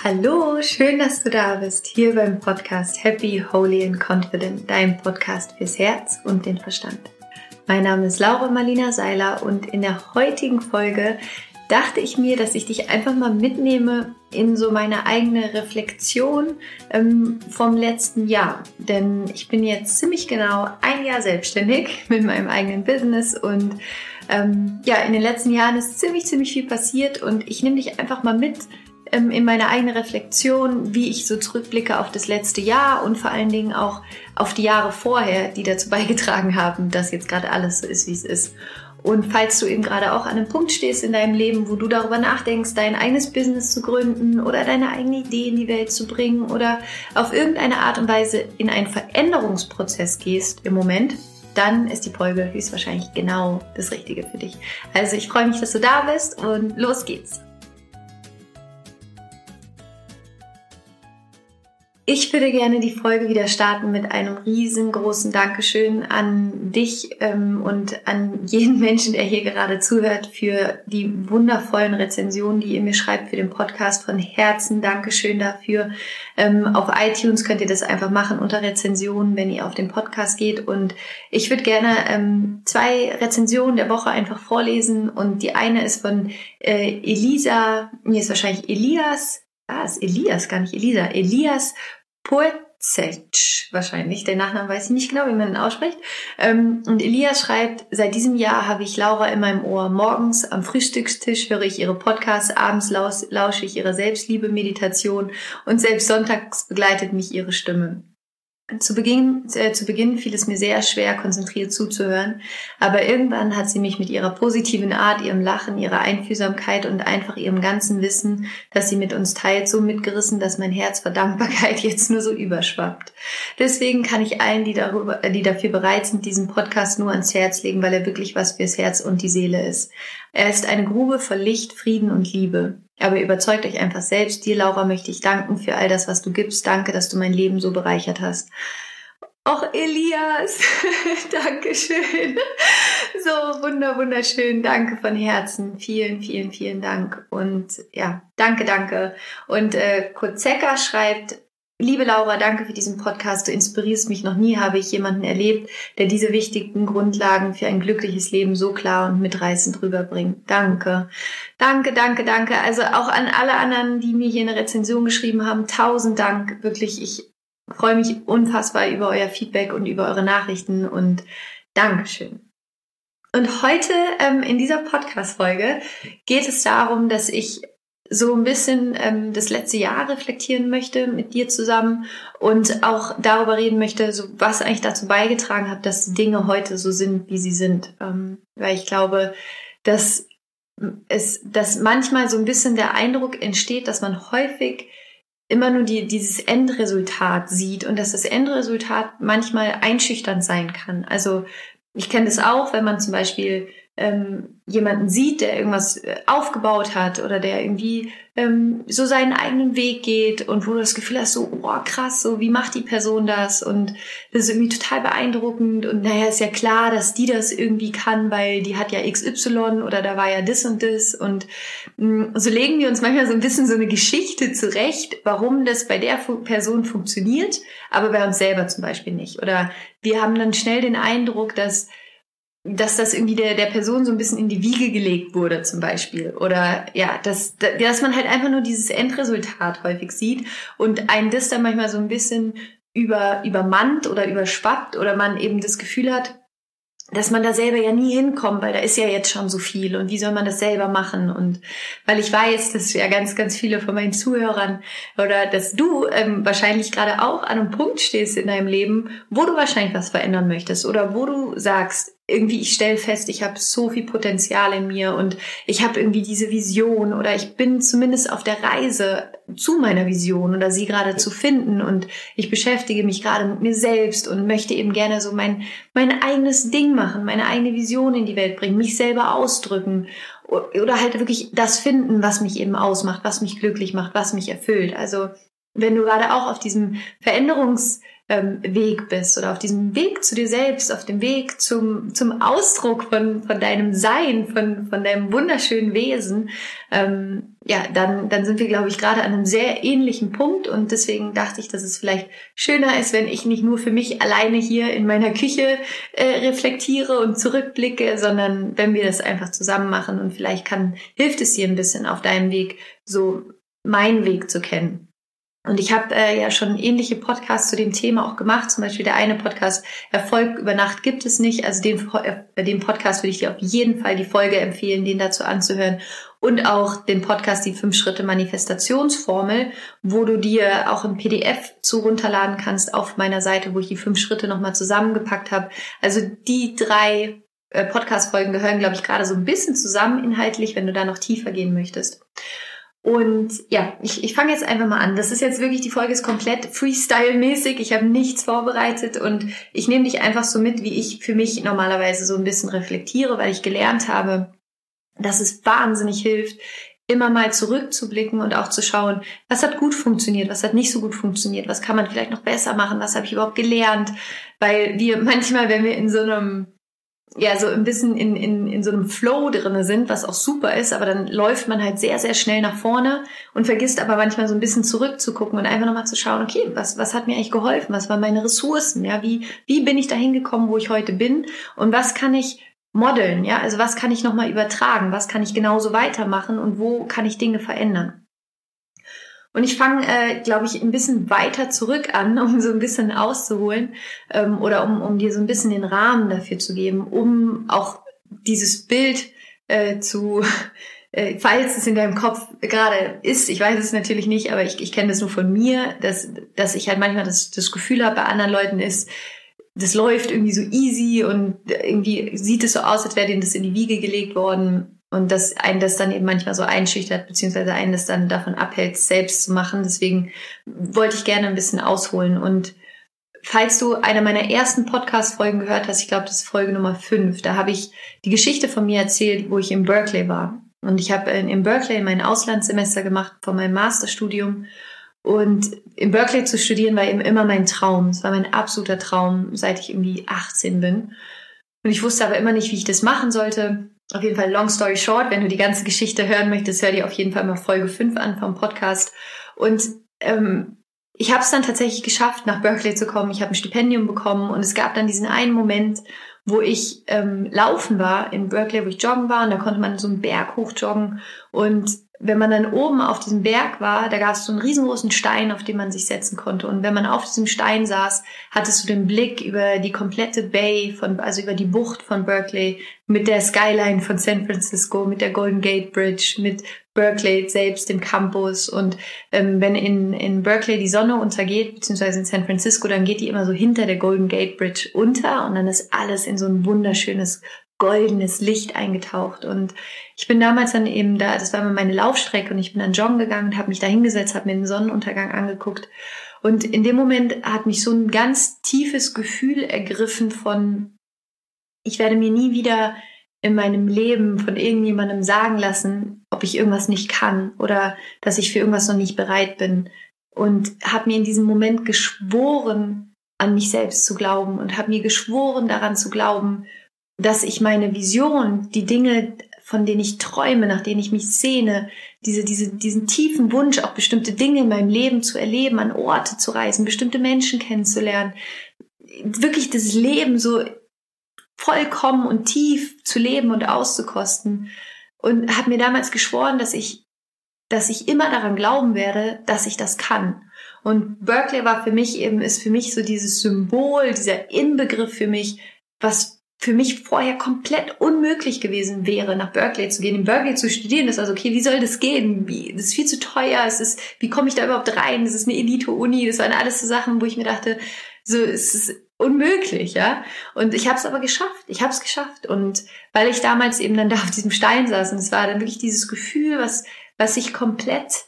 Hallo, schön, dass du da bist, hier beim Podcast Happy, Holy and Confident, dein Podcast fürs Herz und den Verstand. Mein Name ist Laura Marlina Seiler und in der heutigen Folge dachte ich mir, dass ich dich einfach mal mitnehme in so meine eigene Reflexion vom letzten Jahr. Denn ich bin jetzt ziemlich genau ein Jahr selbstständig mit meinem eigenen Business und in den letzten Jahren ist ziemlich viel passiert und ich nehme dich einfach mal mit in meine eigene Reflexion, wie ich so zurückblicke auf das letzte Jahr und vor allen Dingen auch auf die Jahre vorher, die dazu beigetragen haben, dass jetzt gerade alles so ist, wie es ist. Und falls du eben gerade auch an einem Punkt stehst in deinem Leben, wo du darüber nachdenkst, dein eigenes Business zu gründen oder deine eigene Idee in die Welt zu bringen oder auf irgendeine Art und Weise in einen Veränderungsprozess gehst im Moment, dann ist die Folge höchstwahrscheinlich genau das Richtige für dich. Also ich freue mich, dass du da bist und los geht's. Ich würde gerne die Folge wieder starten mit einem riesengroßen Dankeschön an dich und an jeden Menschen, der hier gerade zuhört, für die wundervollen Rezensionen, die ihr mir schreibt für den Podcast. Von Herzen Dankeschön dafür. Auf iTunes könnt ihr das einfach machen unter Rezensionen, wenn ihr auf den Podcast geht. Und ich würde gerne 2 Rezensionen der Woche einfach vorlesen. Und die eine ist von Elisa, mir ist wahrscheinlich Elias. Ist Elias, gar nicht Elisa. Elias Purcec, wahrscheinlich. Den Nachnamen weiß ich nicht genau, wie man ihn ausspricht. Und Elias schreibt, seit diesem Jahr habe ich Laura in meinem Ohr. Morgens am Frühstückstisch höre ich ihre Podcasts, abends lausche ich ihre Selbstliebe-Meditation und selbst sonntags begleitet mich ihre Stimme. Zu Beginn fiel es mir sehr schwer, konzentriert zuzuhören, aber irgendwann hat sie mich mit ihrer positiven Art, ihrem Lachen, ihrer Einfühlsamkeit und einfach ihrem ganzen Wissen, das sie mit uns teilt, so mitgerissen, dass mein Herz vor Dankbarkeit jetzt nur so überschwappt. Deswegen kann ich allen, die dafür bereit sind, diesen Podcast nur ans Herz legen, weil er wirklich was fürs Herz und die Seele ist. Er ist eine Grube voll Licht, Frieden und Liebe. Aber überzeugt euch einfach selbst. Dir, Laura, möchte ich danken für all das, was du gibst. Danke, dass du mein Leben so bereichert hast. Och, Elias, Dankeschön. So wunderschön. Danke von Herzen. Vielen Dank. Und ja, danke. Und Kozeka schreibt, liebe Laura, danke für diesen Podcast. Du inspirierst mich. Noch nie habe ich jemanden erlebt, der diese wichtigen Grundlagen für ein glückliches Leben so klar und mitreißend rüberbringt. Danke. Also auch an alle anderen, die mir hier eine Rezension geschrieben haben. 1000 Dank. Wirklich, ich freue mich unfassbar über euer Feedback und über eure Nachrichten und Dankeschön. Und heute in dieser Podcast-Folge geht es darum, dass ich so ein bisschen das letzte Jahr reflektieren möchte mit dir zusammen und auch darüber reden möchte, so was eigentlich dazu beigetragen hat, dass Dinge heute so sind, wie sie sind. Weil ich glaube, dass manchmal so ein bisschen der Eindruck entsteht, dass man häufig immer nur dieses Endresultat sieht und dass das Endresultat manchmal einschüchternd sein kann. Also ich kenne das auch, wenn man zum Beispiel jemanden sieht, der irgendwas aufgebaut hat oder der irgendwie so seinen eigenen Weg geht und wo du das Gefühl hast, so, oh krass, so wie macht die Person das? Und das ist irgendwie total beeindruckend und naja, ist ja klar, dass die das irgendwie kann, weil die hat ja XY oder da war ja das und das und so legen wir uns manchmal so ein bisschen so eine Geschichte zurecht, warum das bei der Person funktioniert, aber bei uns selber zum Beispiel nicht. Oder wir haben dann schnell den Eindruck, dass das irgendwie der Person so ein bisschen in die Wiege gelegt wurde zum Beispiel. Oder ja, dass man halt einfach nur dieses Endresultat häufig sieht und einen das dann manchmal so ein bisschen übermannt oder überschwappt oder man eben das Gefühl hat, dass man da selber ja nie hinkommt, weil da ist ja jetzt schon so viel und wie soll man das selber machen? Und weil ich weiß, dass ja ganz viele von meinen Zuhörern oder dass du wahrscheinlich gerade auch an einem Punkt stehst in deinem Leben, wo du wahrscheinlich was verändern möchtest oder wo du sagst, irgendwie ich stelle fest, ich habe so viel Potenzial in mir und ich habe irgendwie diese Vision oder ich bin zumindest auf der Reise zu meiner Vision oder sie gerade zu finden und ich beschäftige mich gerade mit mir selbst und möchte eben gerne so mein eigenes Ding machen, meine eigene Vision in die Welt bringen, mich selber ausdrücken oder halt wirklich das finden, was mich eben ausmacht, was mich glücklich macht, was mich erfüllt. Also wenn du gerade auch auf diesem Veränderungsweg Weg bist oder auf diesem Weg zu dir selbst, auf dem Weg zum Ausdruck von deinem Sein, von deinem wunderschönen Wesen, dann sind wir, glaube ich, gerade an einem sehr ähnlichen Punkt und deswegen dachte ich, dass es vielleicht schöner ist, wenn ich nicht nur für mich alleine hier in meiner Küche reflektiere und zurückblicke, sondern wenn wir das einfach zusammen machen und vielleicht hilft es dir ein bisschen auf deinem Weg, so meinen Weg zu kennen. Und ich habe ja schon ähnliche Podcasts zu dem Thema auch gemacht, zum Beispiel der eine Podcast Erfolg über Nacht gibt es nicht, also bei dem Podcast würde ich dir auf jeden Fall die Folge empfehlen, den dazu anzuhören und auch den Podcast die 5-Schritte-Manifestationsformel, wo du dir auch ein PDF zu runterladen kannst auf meiner Seite, wo ich die 5 Schritte nochmal zusammengepackt habe. Also die 3 Podcast-Folgen gehören, glaube ich, gerade so ein bisschen zusammen inhaltlich, wenn du da noch tiefer gehen möchtest. Und ja, ich fange jetzt einfach mal an. Das ist jetzt wirklich, die Folge ist komplett Freestyle-mäßig. Ich habe nichts vorbereitet und ich nehme dich einfach so mit, wie ich für mich normalerweise so ein bisschen reflektiere, weil ich gelernt habe, dass es wahnsinnig hilft, immer mal zurückzublicken und auch zu schauen, was hat gut funktioniert, was hat nicht so gut funktioniert, was kann man vielleicht noch besser machen, was habe ich überhaupt gelernt. Weil wir manchmal, wenn wir in so einem so ein bisschen in so einem Flow drinne sind, was auch super ist, aber dann läuft man halt sehr, sehr schnell nach vorne und vergisst aber manchmal so ein bisschen zurückzugucken und einfach nochmal zu schauen, okay, was hat mir eigentlich geholfen? Was waren meine Ressourcen? Ja, wie bin ich dahin gekommen, wo ich heute bin? Und was kann ich modeln? Ja, also was kann ich nochmal übertragen? Was kann ich genauso weitermachen? Und wo kann ich Dinge verändern? Und ich fange, glaube ich, ein bisschen weiter zurück an, um so ein bisschen auszuholen oder um dir so ein bisschen den Rahmen dafür zu geben, um auch dieses Bild falls es in deinem Kopf gerade ist, ich weiß es natürlich nicht, aber ich kenne das nur von mir, dass ich halt manchmal das Gefühl habe, bei anderen Leuten ist, das läuft irgendwie so easy und irgendwie sieht es so aus, als wäre denen das in die Wiege gelegt worden. Und dass einen das dann eben manchmal so einschüchtert, beziehungsweise einen das dann davon abhält, selbst zu machen. Deswegen wollte ich gerne ein bisschen ausholen. Und falls du eine meiner ersten Podcast-Folgen gehört hast, ich glaube, das ist Folge Nummer 5, da habe ich die Geschichte von mir erzählt, wo ich in Berkeley war. Und ich habe in Berkeley mein Auslandssemester gemacht von meinem Masterstudium. Und in Berkeley zu studieren war eben immer mein Traum. Es war mein absoluter Traum, seit ich irgendwie 18 bin. Und ich wusste aber immer nicht, wie ich das machen sollte. Auf jeden Fall, long story short, wenn du die ganze Geschichte hören möchtest, hör dir auf jeden Fall mal Folge 5 an vom Podcast. Und ich habe es dann tatsächlich geschafft, nach Berkeley zu kommen. Ich habe ein Stipendium bekommen und es gab dann diesen einen Moment, wo ich laufen war in Berkeley, wo ich joggen war und da konnte man so einen Berg hoch joggen und wenn man dann oben auf diesem Berg war, da gab es so einen riesengroßen Stein, auf den man sich setzen konnte. Und wenn man auf diesem Stein saß, hattest du den Blick über die komplette Bay, also über die Bucht von Berkeley, mit der Skyline von San Francisco, mit der Golden Gate Bridge, mit Berkeley selbst, dem Campus. Und wenn in Berkeley die Sonne untergeht, beziehungsweise in San Francisco, dann geht die immer so hinter der Golden Gate Bridge unter und dann ist alles in so ein wunderschönes goldenes Licht eingetaucht und ich bin damals dann eben da, das war immer meine Laufstrecke und ich bin dann joggen gegangen und habe mich da hingesetzt, habe mir den Sonnenuntergang angeguckt und in dem Moment hat mich so ein ganz tiefes Gefühl ergriffen von, ich werde mir nie wieder in meinem Leben von irgendjemandem sagen lassen, ob ich irgendwas nicht kann oder dass ich für irgendwas noch nicht bereit bin und habe mir in diesem Moment geschworen, an mich selbst zu glauben und habe mir geschworen, daran zu glauben, dass ich meine Vision, die Dinge, von denen ich träume, nach denen ich mich sehne, diesen tiefen Wunsch, auch bestimmte Dinge in meinem Leben zu erleben, an Orte zu reisen, bestimmte Menschen kennenzulernen, wirklich das Leben so vollkommen und tief zu leben und auszukosten. Und habe mir damals geschworen, dass ich immer daran glauben werde, dass ich das kann. Und Berkeley ist für mich so dieses Symbol, dieser Inbegriff für mich, was für mich vorher komplett unmöglich gewesen wäre, nach Berkeley zu gehen. In Berkeley zu studieren, das war so, okay, wie soll das gehen? Das ist viel zu teuer, wie komme ich da überhaupt rein? Das ist eine Elite-Uni, das waren alles so Sachen, wo ich mir dachte, so, es ist unmöglich, ja. Und ich habe es aber geschafft. Ich habe es geschafft. Und weil ich damals eben dann da auf diesem Stein saß und es war dann wirklich dieses Gefühl, was sich komplett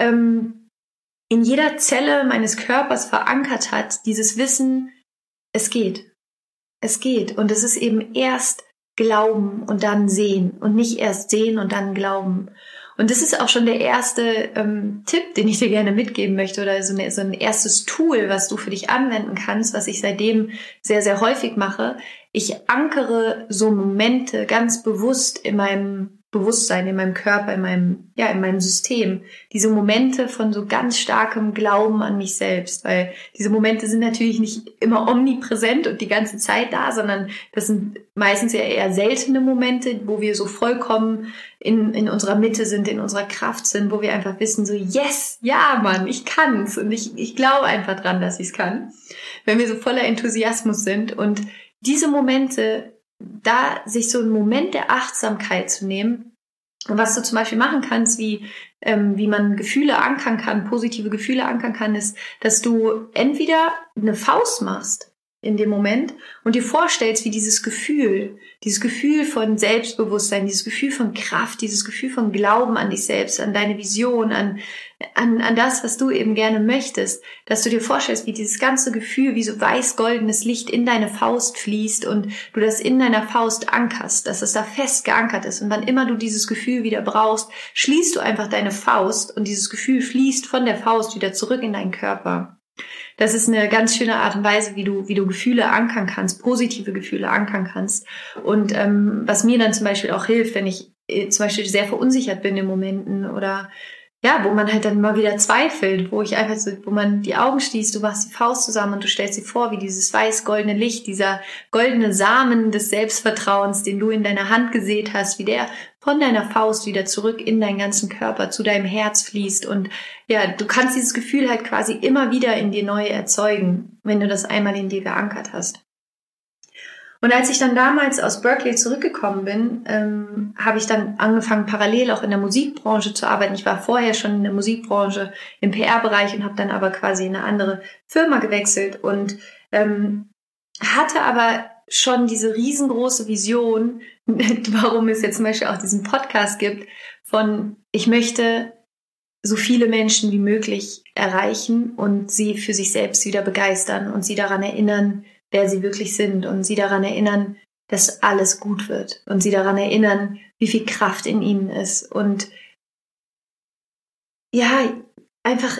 in jeder Zelle meines Körpers verankert hat, dieses Wissen, es geht. Es geht. Und es ist eben erst Glauben und dann Sehen und nicht erst Sehen und dann Glauben. Und das ist auch schon der erste Tipp, den ich dir gerne mitgeben möchte oder so ein erstes Tool, was du für dich anwenden kannst, was ich seitdem sehr, sehr häufig mache. Ich ankere so Momente ganz bewusst in meinem Bewusstsein, in meinem Körper, in meinem System. Diese Momente von so ganz starkem Glauben an mich selbst, weil diese Momente sind natürlich nicht immer omnipräsent und die ganze Zeit da, sondern das sind meistens ja eher seltene Momente, wo wir so vollkommen in unserer Mitte sind, in unserer Kraft sind, wo wir einfach wissen so, yes, ja Mann, ich kann's und ich glaube einfach dran, dass ich's kann. Wenn wir so voller Enthusiasmus sind und diese Momente, da sich so einen Moment der Achtsamkeit zu nehmen und was du zum Beispiel machen kannst, wie man Gefühle ankern kann, positive Gefühle ankern kann, ist, dass du entweder eine Faust machst in dem Moment und dir vorstellst, wie dieses Gefühl von Selbstbewusstsein, dieses Gefühl von Kraft, dieses Gefühl von Glauben an dich selbst, an deine Vision, an das, was du eben gerne möchtest, dass du dir vorstellst, wie dieses ganze Gefühl wie so weiß-goldenes Licht in deine Faust fließt und du das in deiner Faust ankerst, dass es da fest geankert ist und wann immer du dieses Gefühl wieder brauchst, schließt du einfach deine Faust und dieses Gefühl fließt von der Faust wieder zurück in deinen Körper. Das ist eine ganz schöne Art und Weise, wie du Gefühle ankern kannst, positive Gefühle ankern kannst. Und was mir dann zum Beispiel auch hilft, wenn ich zum Beispiel sehr verunsichert bin in Momenten oder ja, wo man halt dann mal wieder zweifelt, wo man die Augen schließt, du machst die Faust zusammen und du stellst dir vor, wie dieses weiß-goldene Licht, dieser goldene Samen des Selbstvertrauens, den du in deiner Hand gesät hast, wie der von deiner Faust wieder zurück in deinen ganzen Körper, zu deinem Herz fließt. Und ja, du kannst dieses Gefühl halt quasi immer wieder in dir neu erzeugen, wenn du das einmal in dir verankert hast. Und als ich dann damals aus Berkeley zurückgekommen bin, habe ich dann angefangen, parallel auch in der Musikbranche zu arbeiten. Ich war vorher schon in der Musikbranche im PR-Bereich und habe dann aber quasi in eine andere Firma gewechselt und hatte aber schon diese riesengroße Vision, warum es jetzt zum Beispiel auch diesen Podcast gibt, von ich möchte so viele Menschen wie möglich erreichen und sie für sich selbst wieder begeistern und sie daran erinnern, wer sie wirklich sind und sie daran erinnern, dass alles gut wird und sie daran erinnern, wie viel Kraft in ihnen ist und ja, einfach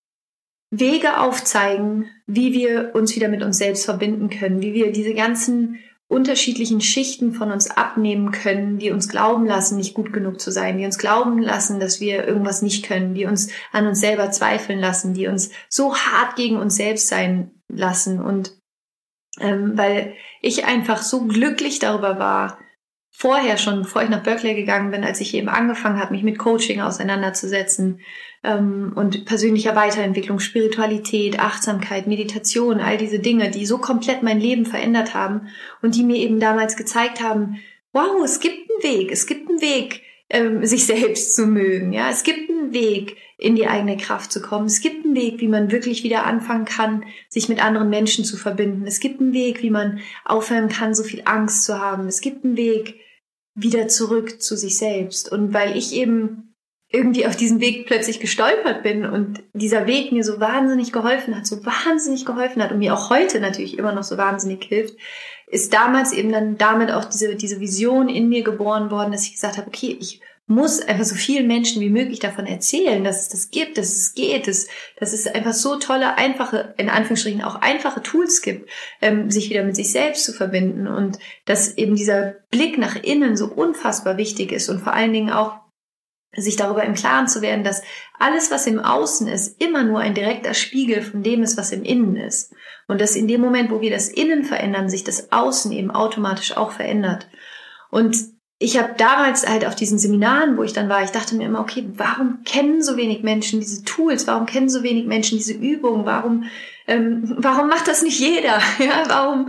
Wege aufzeigen, wie wir uns wieder mit uns selbst verbinden können, wie wir diese ganzen unterschiedlichen Schichten von uns abnehmen können, die uns glauben lassen, nicht gut genug zu sein, die uns glauben lassen, dass wir irgendwas nicht können, die uns an uns selber zweifeln lassen, die uns so hart gegen uns selbst sein lassen und weil ich einfach so glücklich darüber war, vorher schon, bevor ich nach Berkeley gegangen bin, als ich eben angefangen habe, mich mit Coaching auseinanderzusetzen und persönlicher Weiterentwicklung, Spiritualität, Achtsamkeit, Meditation, all diese Dinge, die so komplett mein Leben verändert haben und die mir eben damals gezeigt haben, wow, es gibt einen Weg, sich selbst zu mögen. Ja, es gibt einen Weg, in die eigene Kraft zu kommen. Es gibt einen Weg, wie man wirklich wieder anfangen kann, sich mit anderen Menschen zu verbinden. Es gibt einen Weg, wie man aufhören kann, so viel Angst zu haben. Es gibt einen Weg, wieder zurück zu sich selbst. Und weil ich eben irgendwie auf diesen Weg plötzlich gestolpert bin und dieser Weg mir so wahnsinnig geholfen hat und mir auch heute natürlich immer noch so wahnsinnig hilft, ist damals eben dann damit auch diese Vision in mir geboren worden, dass ich gesagt habe, okay, ich muss einfach so vielen Menschen wie möglich davon erzählen, dass es das gibt, dass es geht, dass es einfach so tolle, einfache, in Anführungsstrichen auch einfache Tools gibt, sich wieder mit sich selbst zu verbinden und dass eben dieser Blick nach innen so unfassbar wichtig ist und vor allen Dingen auch sich darüber im Klaren zu werden, dass alles, was im Außen ist, immer nur ein direkter Spiegel von dem ist, was im Innen ist. Und dass in dem Moment, wo wir das Innen verändern, sich das Außen eben automatisch auch verändert. Und ich habe damals halt auf diesen Seminaren, wo ich dann war, ich dachte mir immer, okay, warum kennen so wenig Menschen diese Tools? Warum kennen so wenig Menschen diese Übungen? Warum macht das nicht jeder? Ja,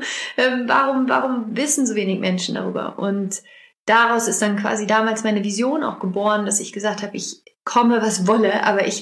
warum wissen so wenig Menschen darüber? Und daraus ist dann quasi damals meine Vision auch geboren, dass ich gesagt habe, ich komme, was wolle, aber ich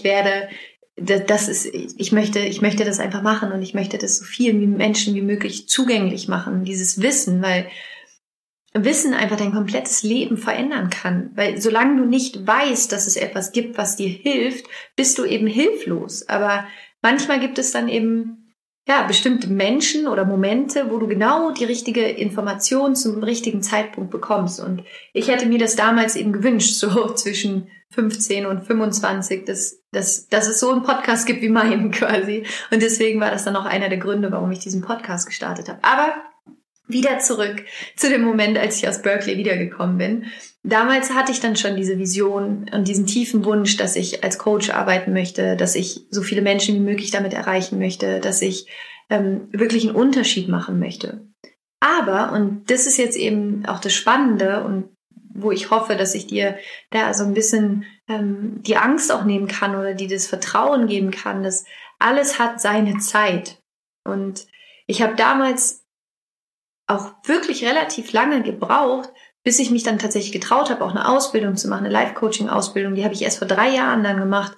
möchte das einfach machen und ich möchte das so vielen Menschen wie möglich zugänglich machen, dieses Wissen, weil Wissen einfach dein komplettes Leben verändern kann. Weil solange du nicht weißt, dass es etwas gibt, was dir hilft, bist du eben hilflos. Aber manchmal gibt es dann eben bestimmte Menschen oder Momente, wo du genau die richtige Information zum richtigen Zeitpunkt bekommst. Und ich hätte mir das damals eben gewünscht, so zwischen 15 und 25, dass es so einen Podcast gibt wie meinen quasi. Und deswegen war das dann auch einer der Gründe, warum ich diesen Podcast gestartet habe. Aber wieder zurück zu dem Moment, als ich aus Berkeley wiedergekommen bin. Damals hatte ich dann schon diese Vision und diesen tiefen Wunsch, dass ich als Coach arbeiten möchte, dass ich so viele Menschen wie möglich damit erreichen möchte, dass ich wirklich einen Unterschied machen möchte. Aber, und das ist jetzt eben auch das Spannende und wo ich hoffe, dass ich dir da so ein bisschen die Angst auch nehmen kann oder dir das Vertrauen geben kann, dass alles hat seine Zeit. Und ich habe damals auch wirklich relativ lange gebraucht, bis ich mich dann tatsächlich getraut habe, auch eine Ausbildung zu machen, eine Life-Coaching-Ausbildung. Die habe ich erst vor 3 Jahren dann gemacht.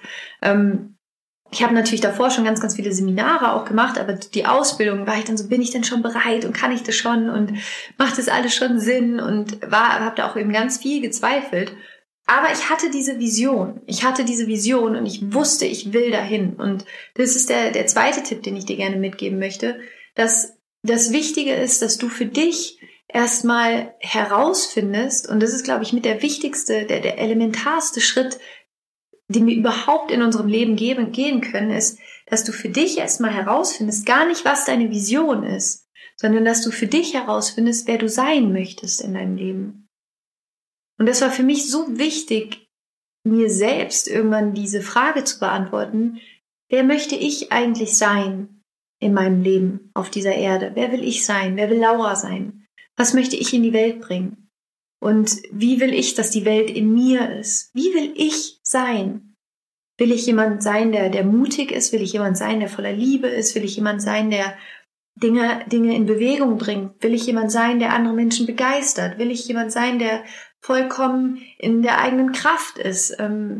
Ich habe natürlich davor schon ganz, ganz viele Seminare auch gemacht, aber die Ausbildung war ich dann so, bin ich denn schon bereit und kann ich das schon und macht das alles schon Sinn und habe da auch eben ganz viel gezweifelt. Aber ich hatte diese Vision. Und ich wusste, ich will dahin. Und das ist der zweite Tipp, den ich dir gerne mitgeben möchte, dass das Wichtige ist, dass du für dich erstmal herausfindest, und das ist, glaube ich, mit der wichtigste, der elementarste Schritt, den wir überhaupt in unserem Leben gehen können, ist, dass du für dich erstmal herausfindest, gar nicht, was deine Vision ist, sondern dass du für dich herausfindest, wer du sein möchtest in deinem Leben. Und das war für mich so wichtig, mir selbst irgendwann diese Frage zu beantworten, wer möchte ich eigentlich sein in meinem Leben auf dieser Erde? Wer will ich sein? Wer will Laura sein? Was möchte ich in die Welt bringen? Und wie will ich, dass die Welt in mir ist? Wie will ich sein? Will ich jemand sein, der mutig ist? Will ich jemand sein, der voller Liebe ist? Will ich jemand sein, der Dinge in Bewegung bringt? Will ich jemand sein, der andere Menschen begeistert? Will ich jemand sein, der vollkommen in der eigenen Kraft ist?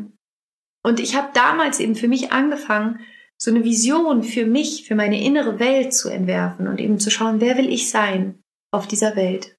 Und ich habe damals eben für mich angefangen, so eine Vision für mich, für meine innere Welt zu entwerfen und eben zu schauen, wer will ich sein auf dieser Welt?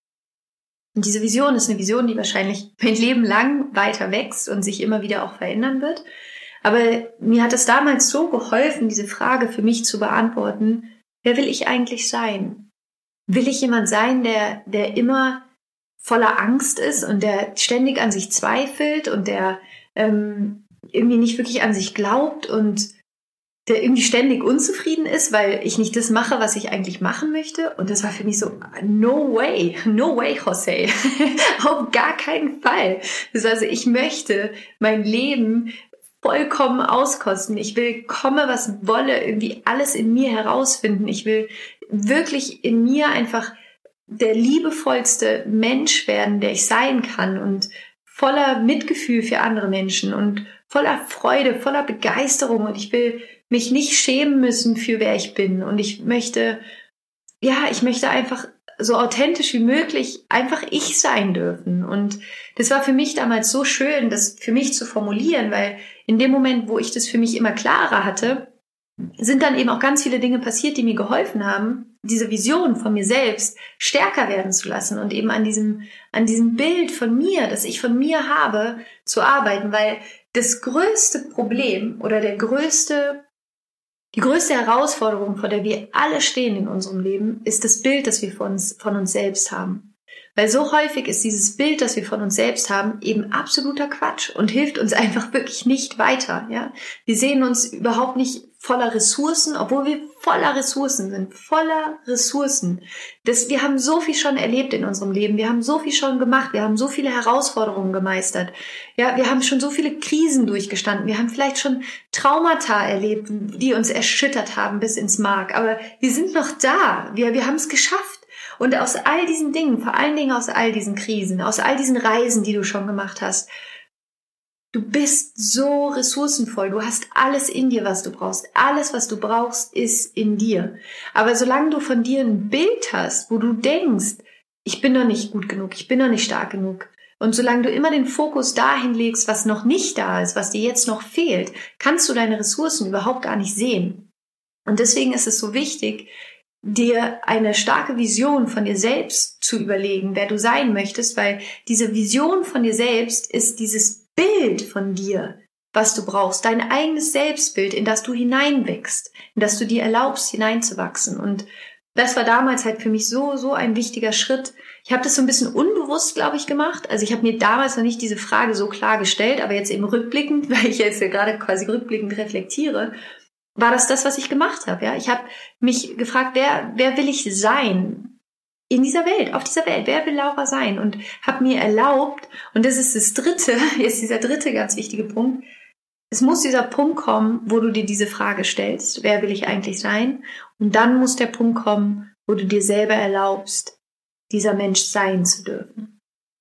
Und diese Vision ist eine Vision, die wahrscheinlich mein Leben lang weiter wächst und sich immer wieder auch verändern wird. Aber mir hat es damals so geholfen, diese Frage für mich zu beantworten, wer will ich eigentlich sein? Will ich jemand sein, der immer voller Angst ist und der ständig an sich zweifelt und der irgendwie nicht wirklich an sich glaubt und der irgendwie ständig unzufrieden ist, weil ich nicht das mache, was ich eigentlich machen möchte? Und das war für mich so, no way, José, auf gar keinen Fall. Das heißt, also, ich möchte mein Leben vollkommen auskosten. Ich will, komme was wolle, irgendwie alles in mir herausfinden. Ich will wirklich in mir einfach der liebevollste Mensch werden, der ich sein kann und voller Mitgefühl für andere Menschen und voller Freude, voller Begeisterung, und ich will mich nicht schämen müssen für wer ich bin, und ich möchte einfach so authentisch wie möglich einfach ich sein dürfen. Und das war für mich damals so schön, das für mich zu formulieren, weil in dem Moment, wo ich das für mich immer klarer hatte, sind dann eben auch ganz viele Dinge passiert, die mir geholfen haben, diese Vision von mir selbst stärker werden zu lassen und eben an diesem Bild von mir, das ich von mir habe, zu arbeiten, weil das größte Problem oder die größte Herausforderung, vor der wir alle stehen in unserem Leben, ist das Bild, das wir von uns selbst haben. Weil so häufig ist dieses Bild, das wir von uns selbst haben, eben absoluter Quatsch und hilft uns einfach wirklich nicht weiter. Ja? Wir sehen uns überhaupt nicht voller Ressourcen, obwohl wir voller Ressourcen sind, voller Ressourcen. Wir haben so viel schon erlebt in unserem Leben, wir haben so viel schon gemacht, wir haben so viele Herausforderungen gemeistert, ja, wir haben schon so viele Krisen durchgestanden, wir haben vielleicht schon Traumata erlebt, die uns erschüttert haben bis ins Mark, aber wir sind noch da, wir haben es geschafft. Und aus all diesen Dingen, vor allen Dingen aus all diesen Krisen, aus all diesen Reisen, die du schon gemacht hast, du bist so ressourcenvoll, du hast alles in dir, was du brauchst. Alles, was du brauchst, ist in dir. Aber solange du von dir ein Bild hast, wo du denkst, ich bin doch nicht gut genug, ich bin doch nicht stark genug, und solange du immer den Fokus dahin legst, was noch nicht da ist, was dir jetzt noch fehlt, kannst du deine Ressourcen überhaupt gar nicht sehen. Und deswegen ist es so wichtig, dir eine starke Vision von dir selbst zu überlegen, wer du sein möchtest, weil diese Vision von dir selbst ist dieses Bild von dir, was du brauchst, dein eigenes Selbstbild, in das du hineinwächst, in das du dir erlaubst, hineinzuwachsen. Und das war damals halt für mich so ein wichtiger Schritt. Ich habe das so ein bisschen unbewusst, glaube ich, gemacht. Also ich habe mir damals noch nicht diese Frage so klar gestellt, aber jetzt eben rückblickend, weil ich jetzt ja gerade quasi rückblickend reflektiere, war das, was ich gemacht habe. Ja, ich habe mich gefragt, wer will ich sein? In dieser Welt, auf dieser Welt, wer will Laura sein? Und habe mir erlaubt, und das ist jetzt dieser dritte ganz wichtige Punkt, es muss dieser Punkt kommen, wo du dir diese Frage stellst, wer will ich eigentlich sein? Und dann muss der Punkt kommen, wo du dir selber erlaubst, dieser Mensch sein zu dürfen.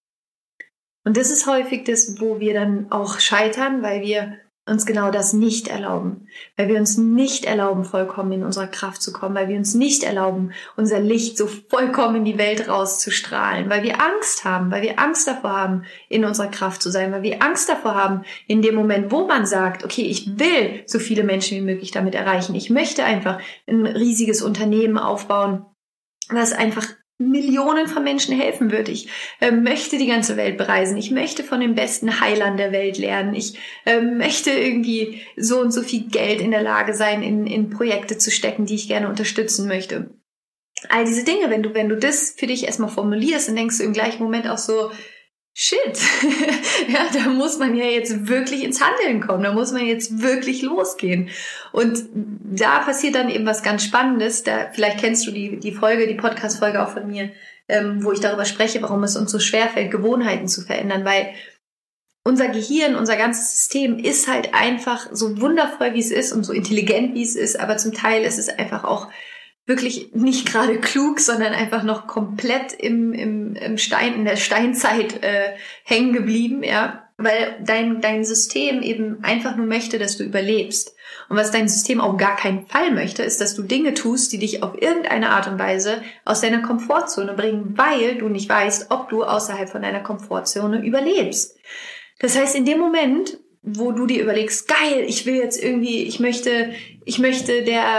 Und das ist häufig das, wo wir dann auch scheitern, weil wir uns genau das nicht erlauben, weil wir uns nicht erlauben, vollkommen in unserer Kraft zu kommen, weil wir uns nicht erlauben, unser Licht so vollkommen in die Welt rauszustrahlen, weil wir Angst haben, weil wir Angst davor haben, in unserer Kraft zu sein, weil wir Angst davor haben, in dem Moment, wo man sagt, okay, ich will so viele Menschen wie möglich damit erreichen, ich möchte einfach ein riesiges Unternehmen aufbauen, was einfach Millionen von Menschen helfen wird. Ich möchte die ganze Welt bereisen. Ich möchte von den besten Heilern der Welt lernen. Ich möchte irgendwie so und so viel Geld in der Lage sein, in Projekte zu stecken, die ich gerne unterstützen möchte. All diese Dinge, wenn du das für dich erstmal formulierst, dann denkst du im gleichen Moment auch so, shit, ja, da muss man ja jetzt wirklich ins Handeln kommen, da muss man jetzt wirklich losgehen. Und da passiert dann eben was ganz Spannendes, vielleicht kennst du die Podcast-Folge auch von mir, wo ich darüber spreche, warum es uns so schwerfällt, Gewohnheiten zu verändern, weil unser Gehirn, unser ganzes System ist halt einfach so wundervoll, wie es ist und so intelligent, wie es ist, aber zum Teil ist es einfach auch wirklich nicht gerade klug, sondern einfach noch komplett in der Steinzeit hängen geblieben, ja, weil dein System eben einfach nur möchte, dass du überlebst. Und was dein System auf gar keinen Fall möchte, ist, dass du Dinge tust, die dich auf irgendeine Art und Weise aus deiner Komfortzone bringen, weil du nicht weißt, ob du außerhalb von deiner Komfortzone überlebst. Das heißt, in dem Moment, wo du dir überlegst, geil, ich möchte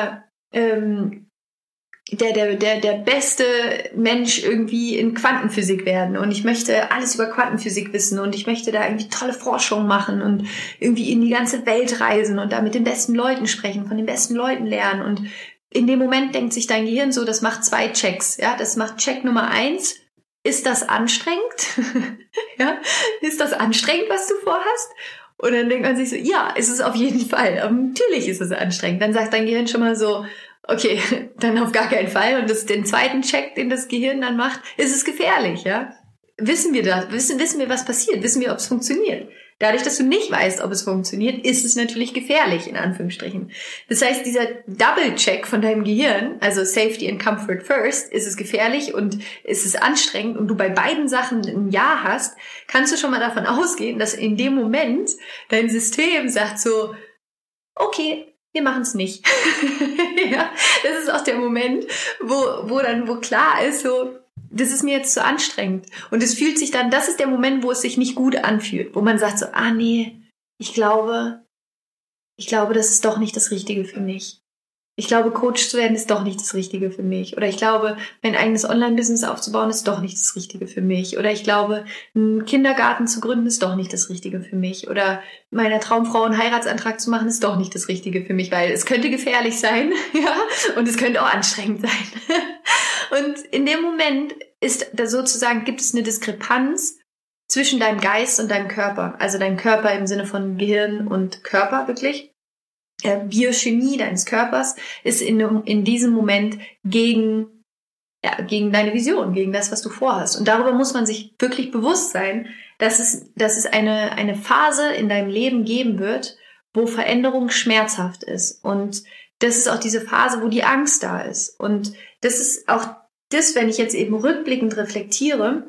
der beste Mensch irgendwie in Quantenphysik werden und ich möchte alles über Quantenphysik wissen und ich möchte da irgendwie tolle Forschung machen und irgendwie in die ganze Welt reisen und da mit den besten Leuten sprechen, von den besten Leuten lernen. Und in dem Moment denkt sich dein Gehirn so, das macht 2 Checks. Ja, das macht Check Nummer 1. Ist das anstrengend? Ja, ist das anstrengend, was du vorhast? Und dann denkt man sich so, ja, ist es auf jeden Fall. Aber natürlich ist es anstrengend. Dann sagt dein Gehirn schon mal so, okay, dann auf gar keinen Fall. Und den zweiten Check, den das Gehirn dann macht, ist es gefährlich, ja? Wissen wir das? Wissen wir, was passiert? Wissen wir, ob es funktioniert? Dadurch, dass du nicht weißt, ob es funktioniert, ist es natürlich gefährlich, in Anführungsstrichen. Das heißt, dieser Double-Check von deinem Gehirn, also Safety and Comfort first, ist es gefährlich und ist es anstrengend und du bei beiden Sachen ein Ja hast, kannst du schon mal davon ausgehen, dass in dem Moment dein System sagt so, okay, wir machen es nicht. Ja, das ist auch der Moment, wo klar ist, so, das ist mir jetzt zu anstrengend. Und es fühlt sich dann, das ist der Moment, wo es sich nicht gut anfühlt, wo man sagt so, nee, ich glaube, das ist doch nicht das Richtige für mich. Ich glaube, Coach zu werden ist doch nicht das Richtige für mich. Oder ich glaube, mein eigenes Online-Business aufzubauen ist doch nicht das Richtige für mich. Oder ich glaube, einen Kindergarten zu gründen ist doch nicht das Richtige für mich. Oder meiner Traumfrau einen Heiratsantrag zu machen ist doch nicht das Richtige für mich, weil es könnte gefährlich sein, ja, und es könnte auch anstrengend sein. Und in dem Moment ist da sozusagen, gibt es eine Diskrepanz zwischen deinem Geist und deinem Körper. Also dein Körper im Sinne von Gehirn und Körper wirklich. Biochemie deines Körpers ist in diesem Moment gegen deine Vision, gegen das, was du vorhast. Und darüber muss man sich wirklich bewusst sein, dass es eine Phase in deinem Leben geben wird, wo Veränderung schmerzhaft ist. Und das ist auch diese Phase, wo die Angst da ist. Und das ist auch das, wenn ich jetzt eben rückblickend reflektiere,